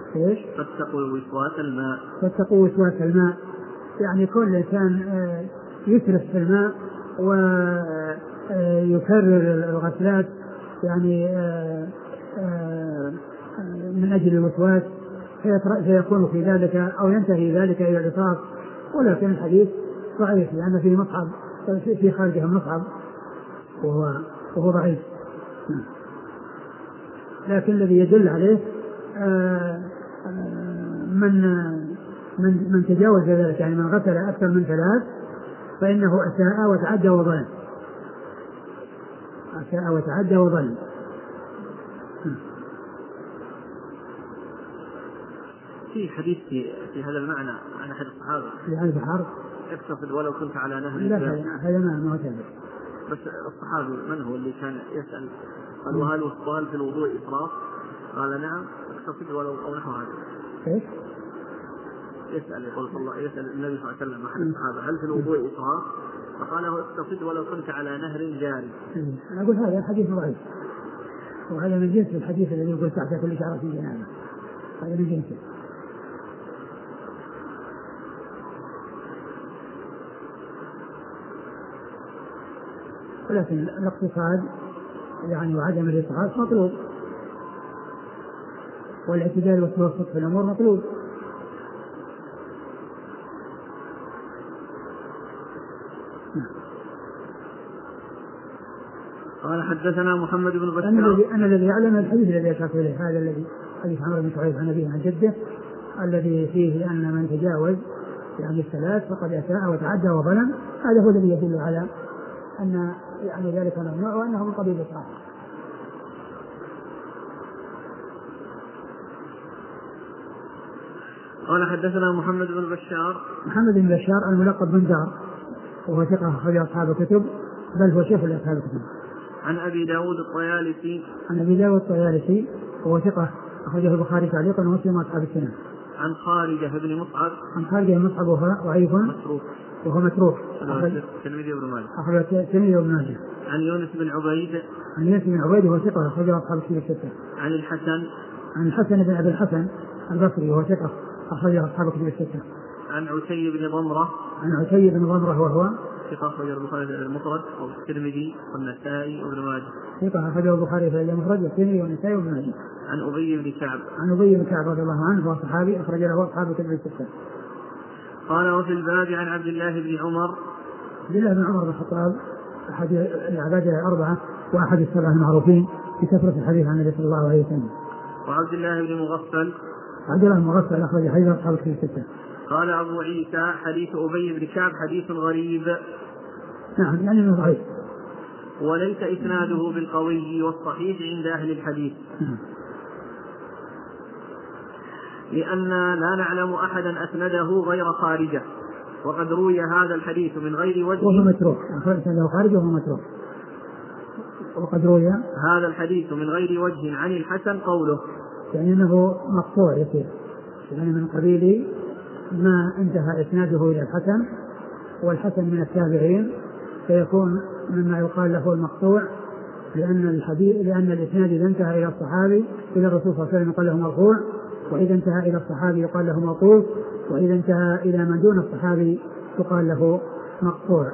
فاتقوا وسواس الماء. يعني كل إنسان يسرف في الماء ويكرر الغسلات يعني من أجل الوسواس، فيكون في ذلك أو ينتهي ذلك إلى الإسراف. ولكن الحديث ضعيف لأن فيه مصعب، في خارجه مصعب وهو ضعيف. لكن الذي يدل عليه من تجاوز ذلك، يعني من غسل أكثر من 3 فإنه أساء وتعدى وظلم. في حديث في هذا المعنى عن أحد الصحابة في هذا البحر اقتصد ولو كنت على نهر. لا هذا ما هو ثابت. بس الصحابي من هو اللي كان يسأل قال: وهل السؤال في الوضوء إسراف؟ قال: نعم اقتصد ولو أو نحو هذا. ايش؟ يسأل النبي صلى الله عليه وسلم أحد الصحابة: هل في الوضوء إسراف؟ فقال: اقتصد ولو كنت على نهر جاري. أنا أقول هذا حديث ضعيف، وهذا من جنس الحديث الذي يقول تحت كل شعرة جنابه، هذا من جنسه. ولكن الاقتصاد يعني وعدم الإسراف مطلوب، والاعتدال والتوسط في الأمور مطلوب. قال حدثنا محمد بن بشار. أنا الذي يعلم الحديث الذي أشرت إليه، هذا الذي حديث عمرو بن شعيب عن أبيه عن جده، الذي فيه أن من تجاوز يعني الثلاث فقد أساء وتعدى وظلم، هذا هو الذي يدل على أن يعني ذلك ممنوع وأنه من قبيل الإسراف. قال حدثنا محمد بن بشار. محمد بن بشار الملقب بن دار، وهو ثقة أخرج أصحاب الكتب، بل هو شيخ لأصحاب الكتب. عن أبي داود الطيالسي. عن أبي داود الطيالسي وهو ثقة أخرجه البخاري تعليقا ومسلم وأصحاب السنة. عن خارجة بن مصعب. عن خارجة بن مصعب وهو ضعيف وهو متروك، الترمذي وابن ماجه. أخرج الترمذي وابن ماجه. عن يونس بن عبيد. عن يونس بن عبيد وهو ثقة أخرجه أصحاب الكتب الستة. عن الحسن. عن الحسن بن أبي الحسن البصري وهو ثقة أخرجه أصحاب الكتب الستة. عن عتي بن ضمرة. عن عتي بن ضمرة وهو ثقة أخرجه البخاري في المفرد والترمذي والنسائي وابن ماجه. ثقة أخرجه البخاري في المفرد والترمذي والنسائي وابن ماجه. عن أبي بن كعب. عن أبي بن كعب رضي الله عنه وهو صحابي أخرج له أصحاب الكتب الستة. قال وفي الباب عن عبد الله بن عمر. عبد الله بن عمر بن الخطاب أحد العبادة الأربعة وأحد السبعة المعروفين بكثرة الحديث عن النبي صلى الله عليه وسلم. وعبد الله بن مغفل. عبد الله بن مغفل أخرج حديث أصحاب الكتب الستة. قال أبو عيسى حديث أبي بن كعب حديث غريب. نعم يعني انه ضعيف وليس إسناده بالقوي والصحيح عند أهل الحديث. لأننا لا نعلم أحدا أسنده غير خارجة، وقد روي هذا الحديث من غير وجه وهو متروك، أسنده خارجة وهو متروك. وقد روي هذا الحديث من غير وجه عن الحسن قوله يعني أنه مقطوع يصير، يعني من قبيل ما انتهى إسناده إلى الحسن، والحسن من التابعين فيكون مما يقال له المقطوع، لأن الإسناد إذا انتهى إلى الصحابي إلى الرسول صلى الله عليه وسلم يقال له مرفوع، وإذا انتهى إلى الصحابي يقال له موقوف، وإذا انتهى إلى من دون الصحابي يقال له مقطوع.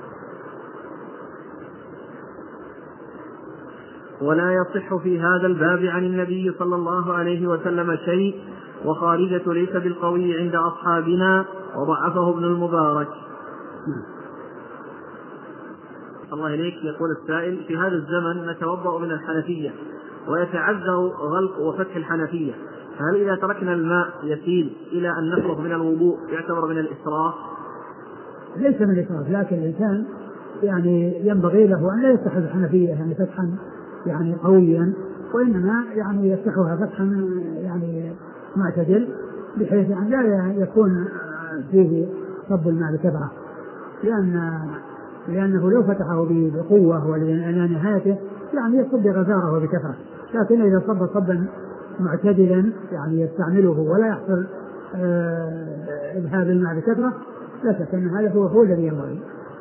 ولا يصح في هذا الباب عن النبي صلى الله عليه وسلم شيء، وخارجة ليس بالقوي عند أصحابنا وضعفه ابن المبارك. الله إليك. يقول السائل في هذا الزمن نتوضأ من الحنفية ويتعذر غلق وفتح الحنفية، فهل إذا تركنا الماء يسيل إلى أن نفرغ من الوضوء يعتبر من الإسراف؟ ليس من الإسراف، لكن الإنسان يعني ينبغي له أن لا يفتح الحنفية يعني فتحا يعني قويا، وإنما يعني يفتحها فتحا يعني معتدل، بحيث أن لا يكون فيه صب الماء بكثرة، لأنه لو فتحه بقوة وإلى نهايته يعني يصب بغزارة وبكثرة، لكن إذا صب صبا معتدلا يعني يستعمله ولا يحصل إذهاب الماء بكثرة، لا شك أن هذا هو الذي ينبغي.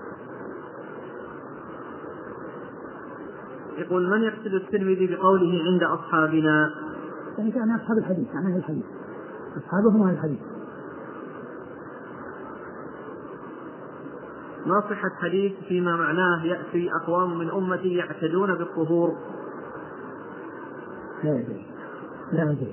يقول من يقصد الترمذي بقوله عند أصحابنا؟ يعني كان أصحاب الحديث، يعني الحديث أصحابهم أهل الحديث. ما صحة حديث فيما معناه يأتي أقوام من أمتي يعتدون بالطهور؟ لا أدري لا أدري.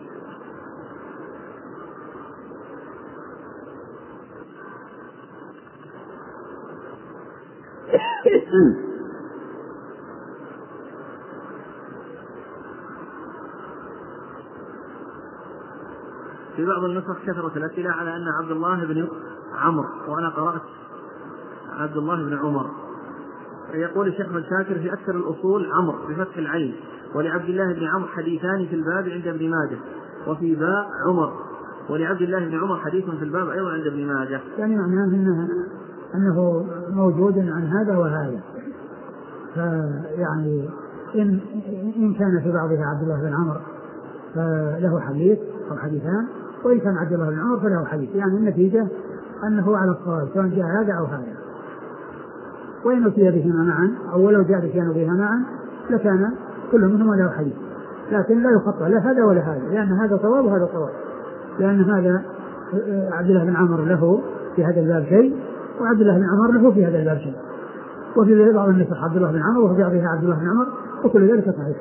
في بعض النسخ كثرة الأسئلة على أن عبد الله بن عمرو، وأنا قرأت عبد الله بن عمر. يقول الشيخ من شاكر في أكثر الأصول عمرو بفتح العين، ولعبد الله بن عمرو حديثان في الباب عند ابن ماجه، وفي باء عمر، ولعبد الله بن عمر حديث في الباب أيضا عند ابن ماجه. يعني معناه أنه موجود عن هذا وهذا، فيعني إن كان في بعضها عبد الله بن عمرو فله حديث أو حديثان، وإن كان عبد الله بن عمر فله حديث، يعني النتيجة أنه على الصواب سواء جاء هذا أو هذا، وإن أتي بهما معا أو ولو جاء بكانوا بهما معا لكان كل منهما له حديث، لكن لا يخطأ لا هذا ولا هذا، لأن هذا صواب وهذا صواب، لأن هذا عبد الله بن عمر له في هذا الباب شيء، وعبد الله بن عمر له في هذا الباب شيء، وفي بعض النسخ عبد الله بن عمرو وفي بعضها عبد الله بن عمر، وكل ذلك صحيح.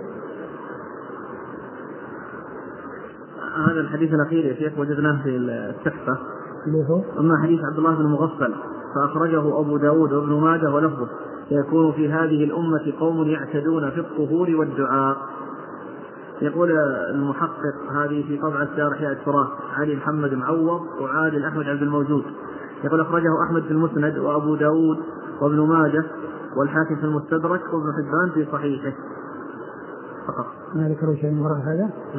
هذا الحديث الأخير يا شيخ وجدناه في التحفة، اللي هو أما حديث عبد الله بن مغفل فأخرجه أبو داود وابن ماجه ولفظه: سيكون في هذه الأمة قوم يعتدون في الطهور والدعاء. يقول المحقق هذه في طبعة دار إحياء التراث علي محمد معوض وعادل أحمد عبد الموجود، يقول أخرجه أحمد في المسند وأبو داود وابن ماجه والحاكم في المستدرك وابن حبان في صحيحه فقط. ما ذكروا شيء وراء هذا؟ لا.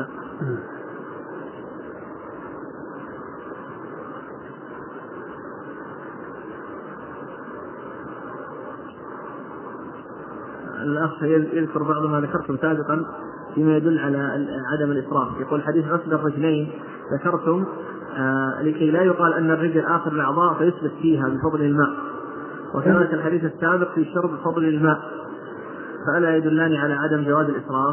الأخ يذكر بعض ما ذكرتم سابقا فيما يدل على عدم الإسراف. يقول حديث غسل الرجلين ذكرتم لكي لا يقال أن الرجل آخر الأعضاء فيسلك فيها بفضل الماء، وكذلك الحديث السابق في شرب فضل الماء، فألا يدلان على عدم جواز الإسراف؟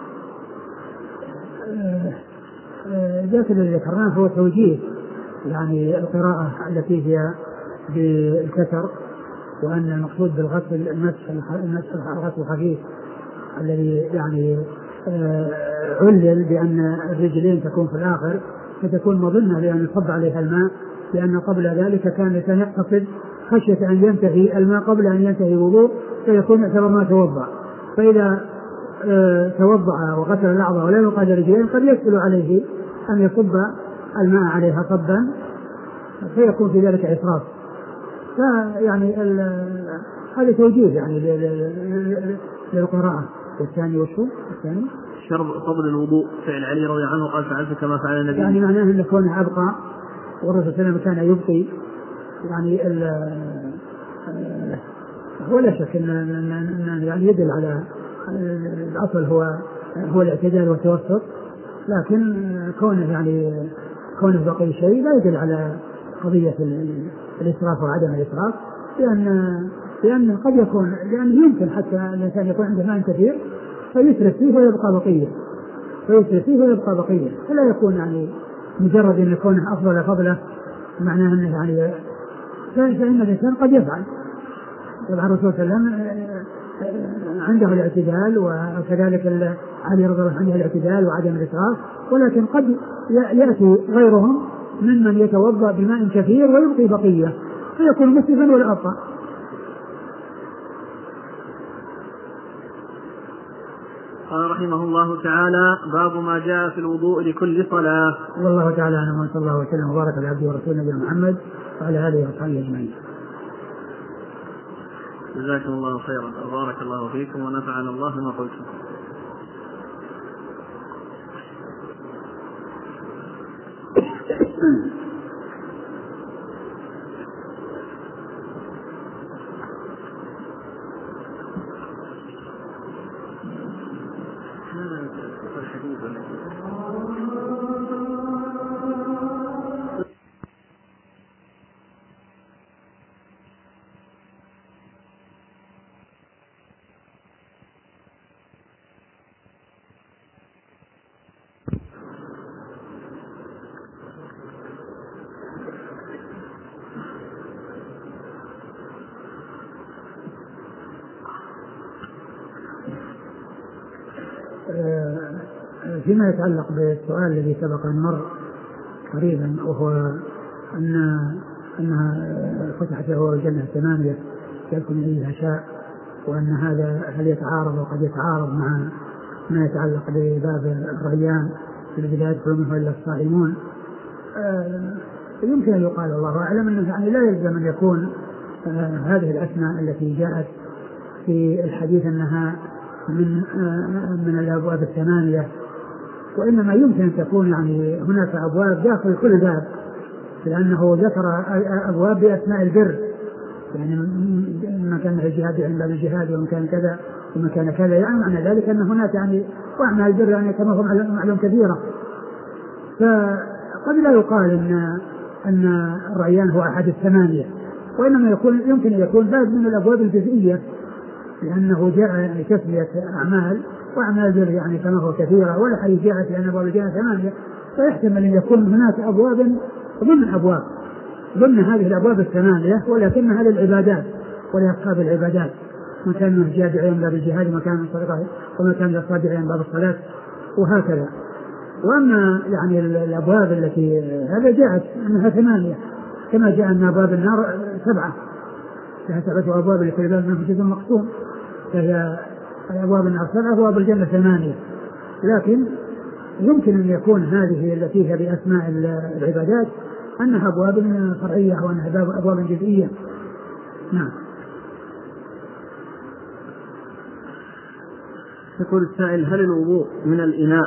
ذات الذي ذكرناه هو توجيه يعني القراءة التي هي بالكسر، وأن المقصود بالغسل الغسل الخفيف الذي يعني علل بأن الرجلين تكون في الآخر فتكون مظنة لأن يصب عليها الماء، لأن قبل ذلك كان يقتصد خشية أن ينتهي الماء قبل أن ينتهي الوضوء فيكون يعتبر ما توضأ، فإذا توضأ وغسل الأعضاء ولا يقاد الرجلين قد يسهل عليه أن يصب الماء عليها صبا فيكون في ذلك إسراف. فيعني هذا توجيه يعني للقراءة. والثاني وشو الثاني؟ شرب فضل الوضوء فعل علي رضي عنه قال فعلت كما فعل النبي، يعني معناه أن كونه أبقى والرسول صلى الله عليه وسلم كان يبقي يعني هو لا شك أن يعني يدل على الأصل هو الاعتدال والتوسط، لكن كونه بقي شيء لا يدل على قضية الإسراف وعدم الإسراف، لأن قد يكون لأن يمكن حتى الإنسان يكون عنده ماء كثير فيسرف فيه ويبقى بقية فلا يكون يعني مجرد أن يكون أفضل فضله معناه أنه يعني فإن الإنسان قد يفعل. طبعا الرسول صلى الله عليه وسلم عنده الاعتدال وكذلك علي رضي الله عنه الاعتدال وعدم الإسراف، ولكن قد يأتي غيرهم ممن يتوضأ بماء كثير ويبقي بقية فيكون مسرفا ولا أبقى. قال رحمه الله تعالى: باب ما جاء في الوضوء لكل صلاة. والله تعالى أعلم وصلى الله وسلم وبارك على عبده ورسوله نبينا محمد وعلى آله وصحبه أجمعين. جزاكم الله خيرا وبارك الله فيكم ونفعنا الله بما قلتم. فيما يتعلق بالسؤال الذي سبق أن مر قريبا وهو أنها فتحت له الجنة 8 يكون إليها شاء، وأن هذا هل يتعارض وقد يتعارض مع ما يتعلق بباب الريان في البداية يدخل منه إلا الصائمون. يمكن أن يقال الله أعلم أنه يعني لا يلزم أن يكون هذه الأسماء التي جاءت في الحديث أنها من الأبواب 8، وإنما يمكن أن تكون يعني هناك أبواب داخل كل باب، لأنه ذكر أبواب بأسماء البر، يعني مكان الجهاد عند الجهاد ومكان كذا ومكان كذا، يعني معنى ذلك أن هناك يعني وأعمال البر يعني كما هو معلوم كثيرة. فقد لا يقال أن الريان هو أحد 8، وإنما يمكن أن يكون باب من الأبواب الجزئية، لأنه جاء لتسمية أعمال وأعمال البر يعني كما هو كثيرة، ولا حديث جاءت لأن أبواب الجنة 8، فيحتمل أن يكون هناك أبواب ضمن هذه الأبواب 8 ولكنها للعبادات ولأصحاب العبادات، من كان من الجهاد عين باب الجهاد ومن كان من صدقه ومن كان من الصلاة عين باب الصلاة وهكذا. وأما يعني الأبواب التي هذا جاءت أنها 8 كما جاء أن أبواب النار 7 لها 7 أبواب لكل باب منهم جزء مقسوم، فهي أبواب النار 7 وأبواب الجنة 8. لكن يمكن أن يكون هذه التي هي بأسماء العبادات أنها أبواب فرعية وأنها أبواب جزئية. نعم. يقول السائل: هل الوضوء من الإناء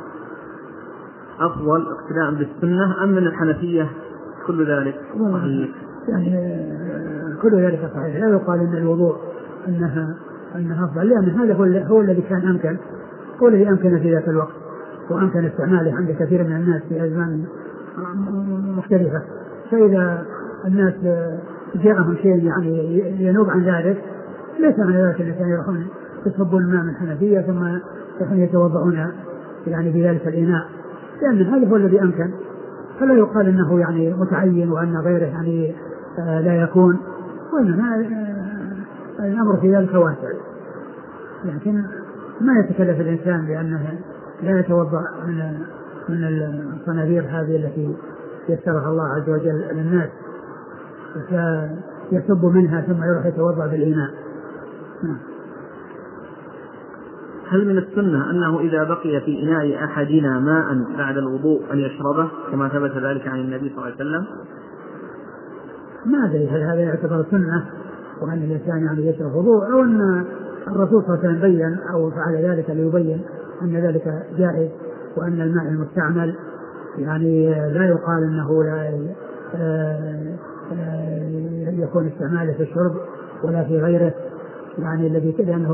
أفضل اقتداء بالسنة أم من الحنفية؟ كل ذلك صحيح. يعني كل ذلك صحيح، لا يقال أن الوضوء أنها أفضل، لأن هذا هو الذي كان أمكن، هو الذي أمكن في ذاك الوقت وأمكن استعماله عند كثير من الناس في أزمان مختلفة. فإذا الناس جاءهم شيء يعني ينوب عن ذلك، ليس من ذلك الإنسان يروحون يصبون الماء من حنفية ثم يروحون يتوضعون يعني بذلك الإناء، لأن هذا هو الذي أمكن، فلا يقال أنه يعني متعين وأن غيره يعني لا يكون، وإنما الأمر في ذلك واسع. لكن ما يتكلف الإنسان بأنه لا يتوضأ من الصنابير هذه التي يسرها الله عز وجل للناس، فيصب منها ثم يروح يتوضأ بالإناء. هل من السنة أنه إذا بقي في إناء أحدنا ماء بعد الوضوء أن يشربه كما ثبت ذلك عن النبي صلى الله عليه وسلم؟ ما أدري هل هذا يعتبر سنة وأن الإنسان يعني يشرب وضوء، أو أن الرسول صلى الله عليه وسلم بين أو فعل ذلك ليبين أن ذلك جائز، وأن الماء المستعمل يعني لا يقال أنه لا يكون استعماله في الشرب ولا في غيره، يعني الذي كده أنه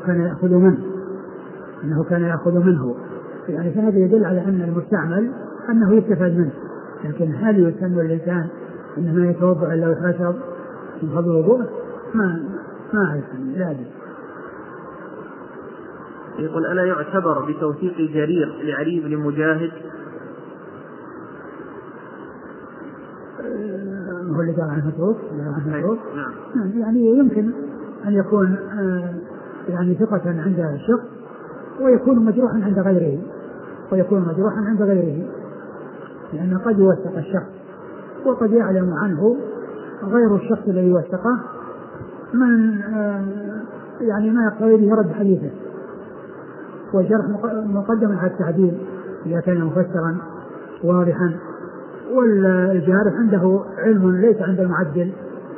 كان يأخذ منه يعني، فهذا يدل على أن المستعمل أنه يستفاد منه. لكن هل يسن الإنسان إنما يتوضأ إلا ويحاشر من فضل وضوءه؟ ما يسن، لا أدري. يقول: ألا يعتبر بتوثيق جرير لعلي بن مجاهد؟ هو اللي قال عنه متروك. نعم. يعني يمكن أن يكون يعني ثقة عند الشخص ويكون مجروحا عند غيره، لأن قد يوثق الشخص وقد يعلم عنه غير الشخص الذي يوثقه من يعني ما يقتضي به رد حديثه، والجرح مقدم على التعديل إذا كان مفسرا واضحا، والجارح عنده علم ليس عند المعدل،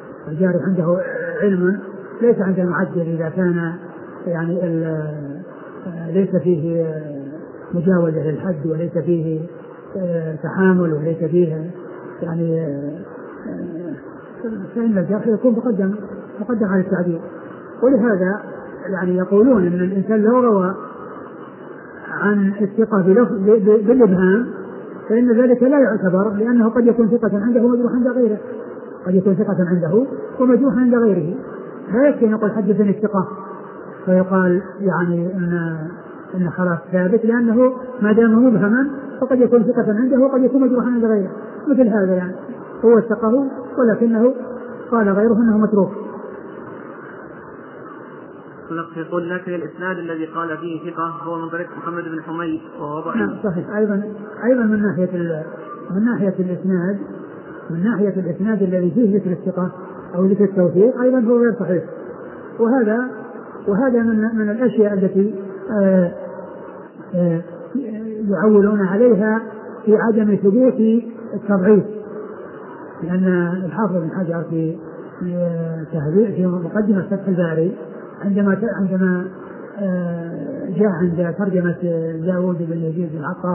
إذا كان يعني ليس فيه مجاوزة للحد وليس فيه تحامل وليس فيه يعني فإن الجرح يكون مقدم على التعديل. ولهذا يعني يقولون أن الإنسان لو روى عن الثقة بالإبهام فإن ذلك لا يعتبر، لأنه قد يكون ثقة عنده ومجروح عند غيره، لا يكفي نقول حدثني الثقة فيقال يعني إن خلاص ثابت، لأنه ما دام مبهما فقد يكون ثقة عنده وقد يكون مجروحا عند غيره. مثل هذا يعني هو وثقه ولكنه قال غيره أنه متروك. يقول: لكن الإسناد الذي قال فيه ثقة هو من طريق محمد بن حميد وهو ضعيف. نعم صحيح. أيضا من ناحية الإسناد الذي فيه ذكر الثقة أو ذكر التوثيق أيضا هو غير صحيح، وهذا من الأشياء التي يعولون عليها في عدم ثبوت التضعيف، لأن الحافظ بن حجر في مقدمة فتح الباري عندما جاء عند ترجمة داود بن يزيد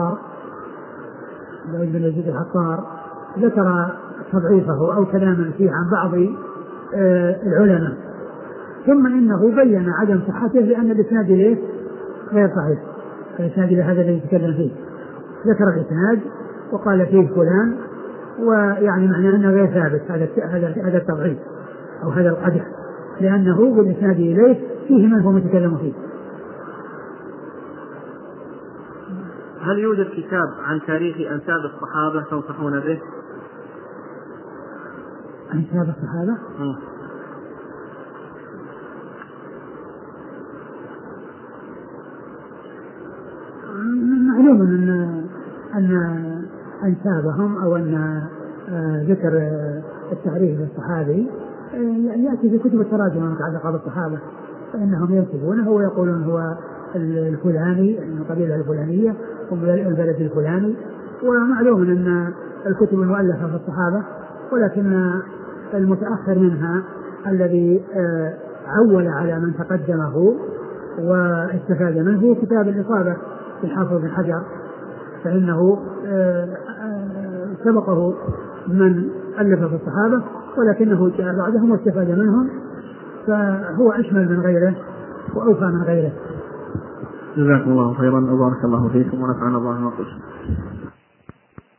العطار ذكر تضعيفه أو كلاما فيه عن بعض العلماء، ثم إنه بين عدم صحته لأن الإسناد إليه غير صحيح، الإسناد إلى هذا الذي يتكلم فيه ذكر الإسناد وقال فيه فلان، ويعني معناه أنه غير ثابت هذا التضعيف أو هذا القدح، لأنه بالإسناد إليه فيه من هو متكلم فيه. هل يوجد كتاب عن تاريخ أنساب الصحابة تنصحون به؟ أنساب الصحابة؟ ومعلوم أن أنسابهم أو أن ذكر التعريف بالصحابي يأتي في كتب التراجم المتعلقة بالصحابة، فإنهم ينسبونه ويقولون هو الفلاني من القبيلة الفلانية ومن البلد الفلاني. ومعلوم أن الكتب المؤلفة في الصحابة، ولكن المتأخر منها الذي عول على من تقدمه واستفاد منه كتاب الإصابة للحافظ بن حجر، فإنه سبقه من ألف في الصحابة ولكنه جاء بعدهم واستفاد منهم، فهو أشمل من غيره وأوفى من غيره. جزاكم الله خيرا وبارك الله فيكم ونفعنا الله ما قلت.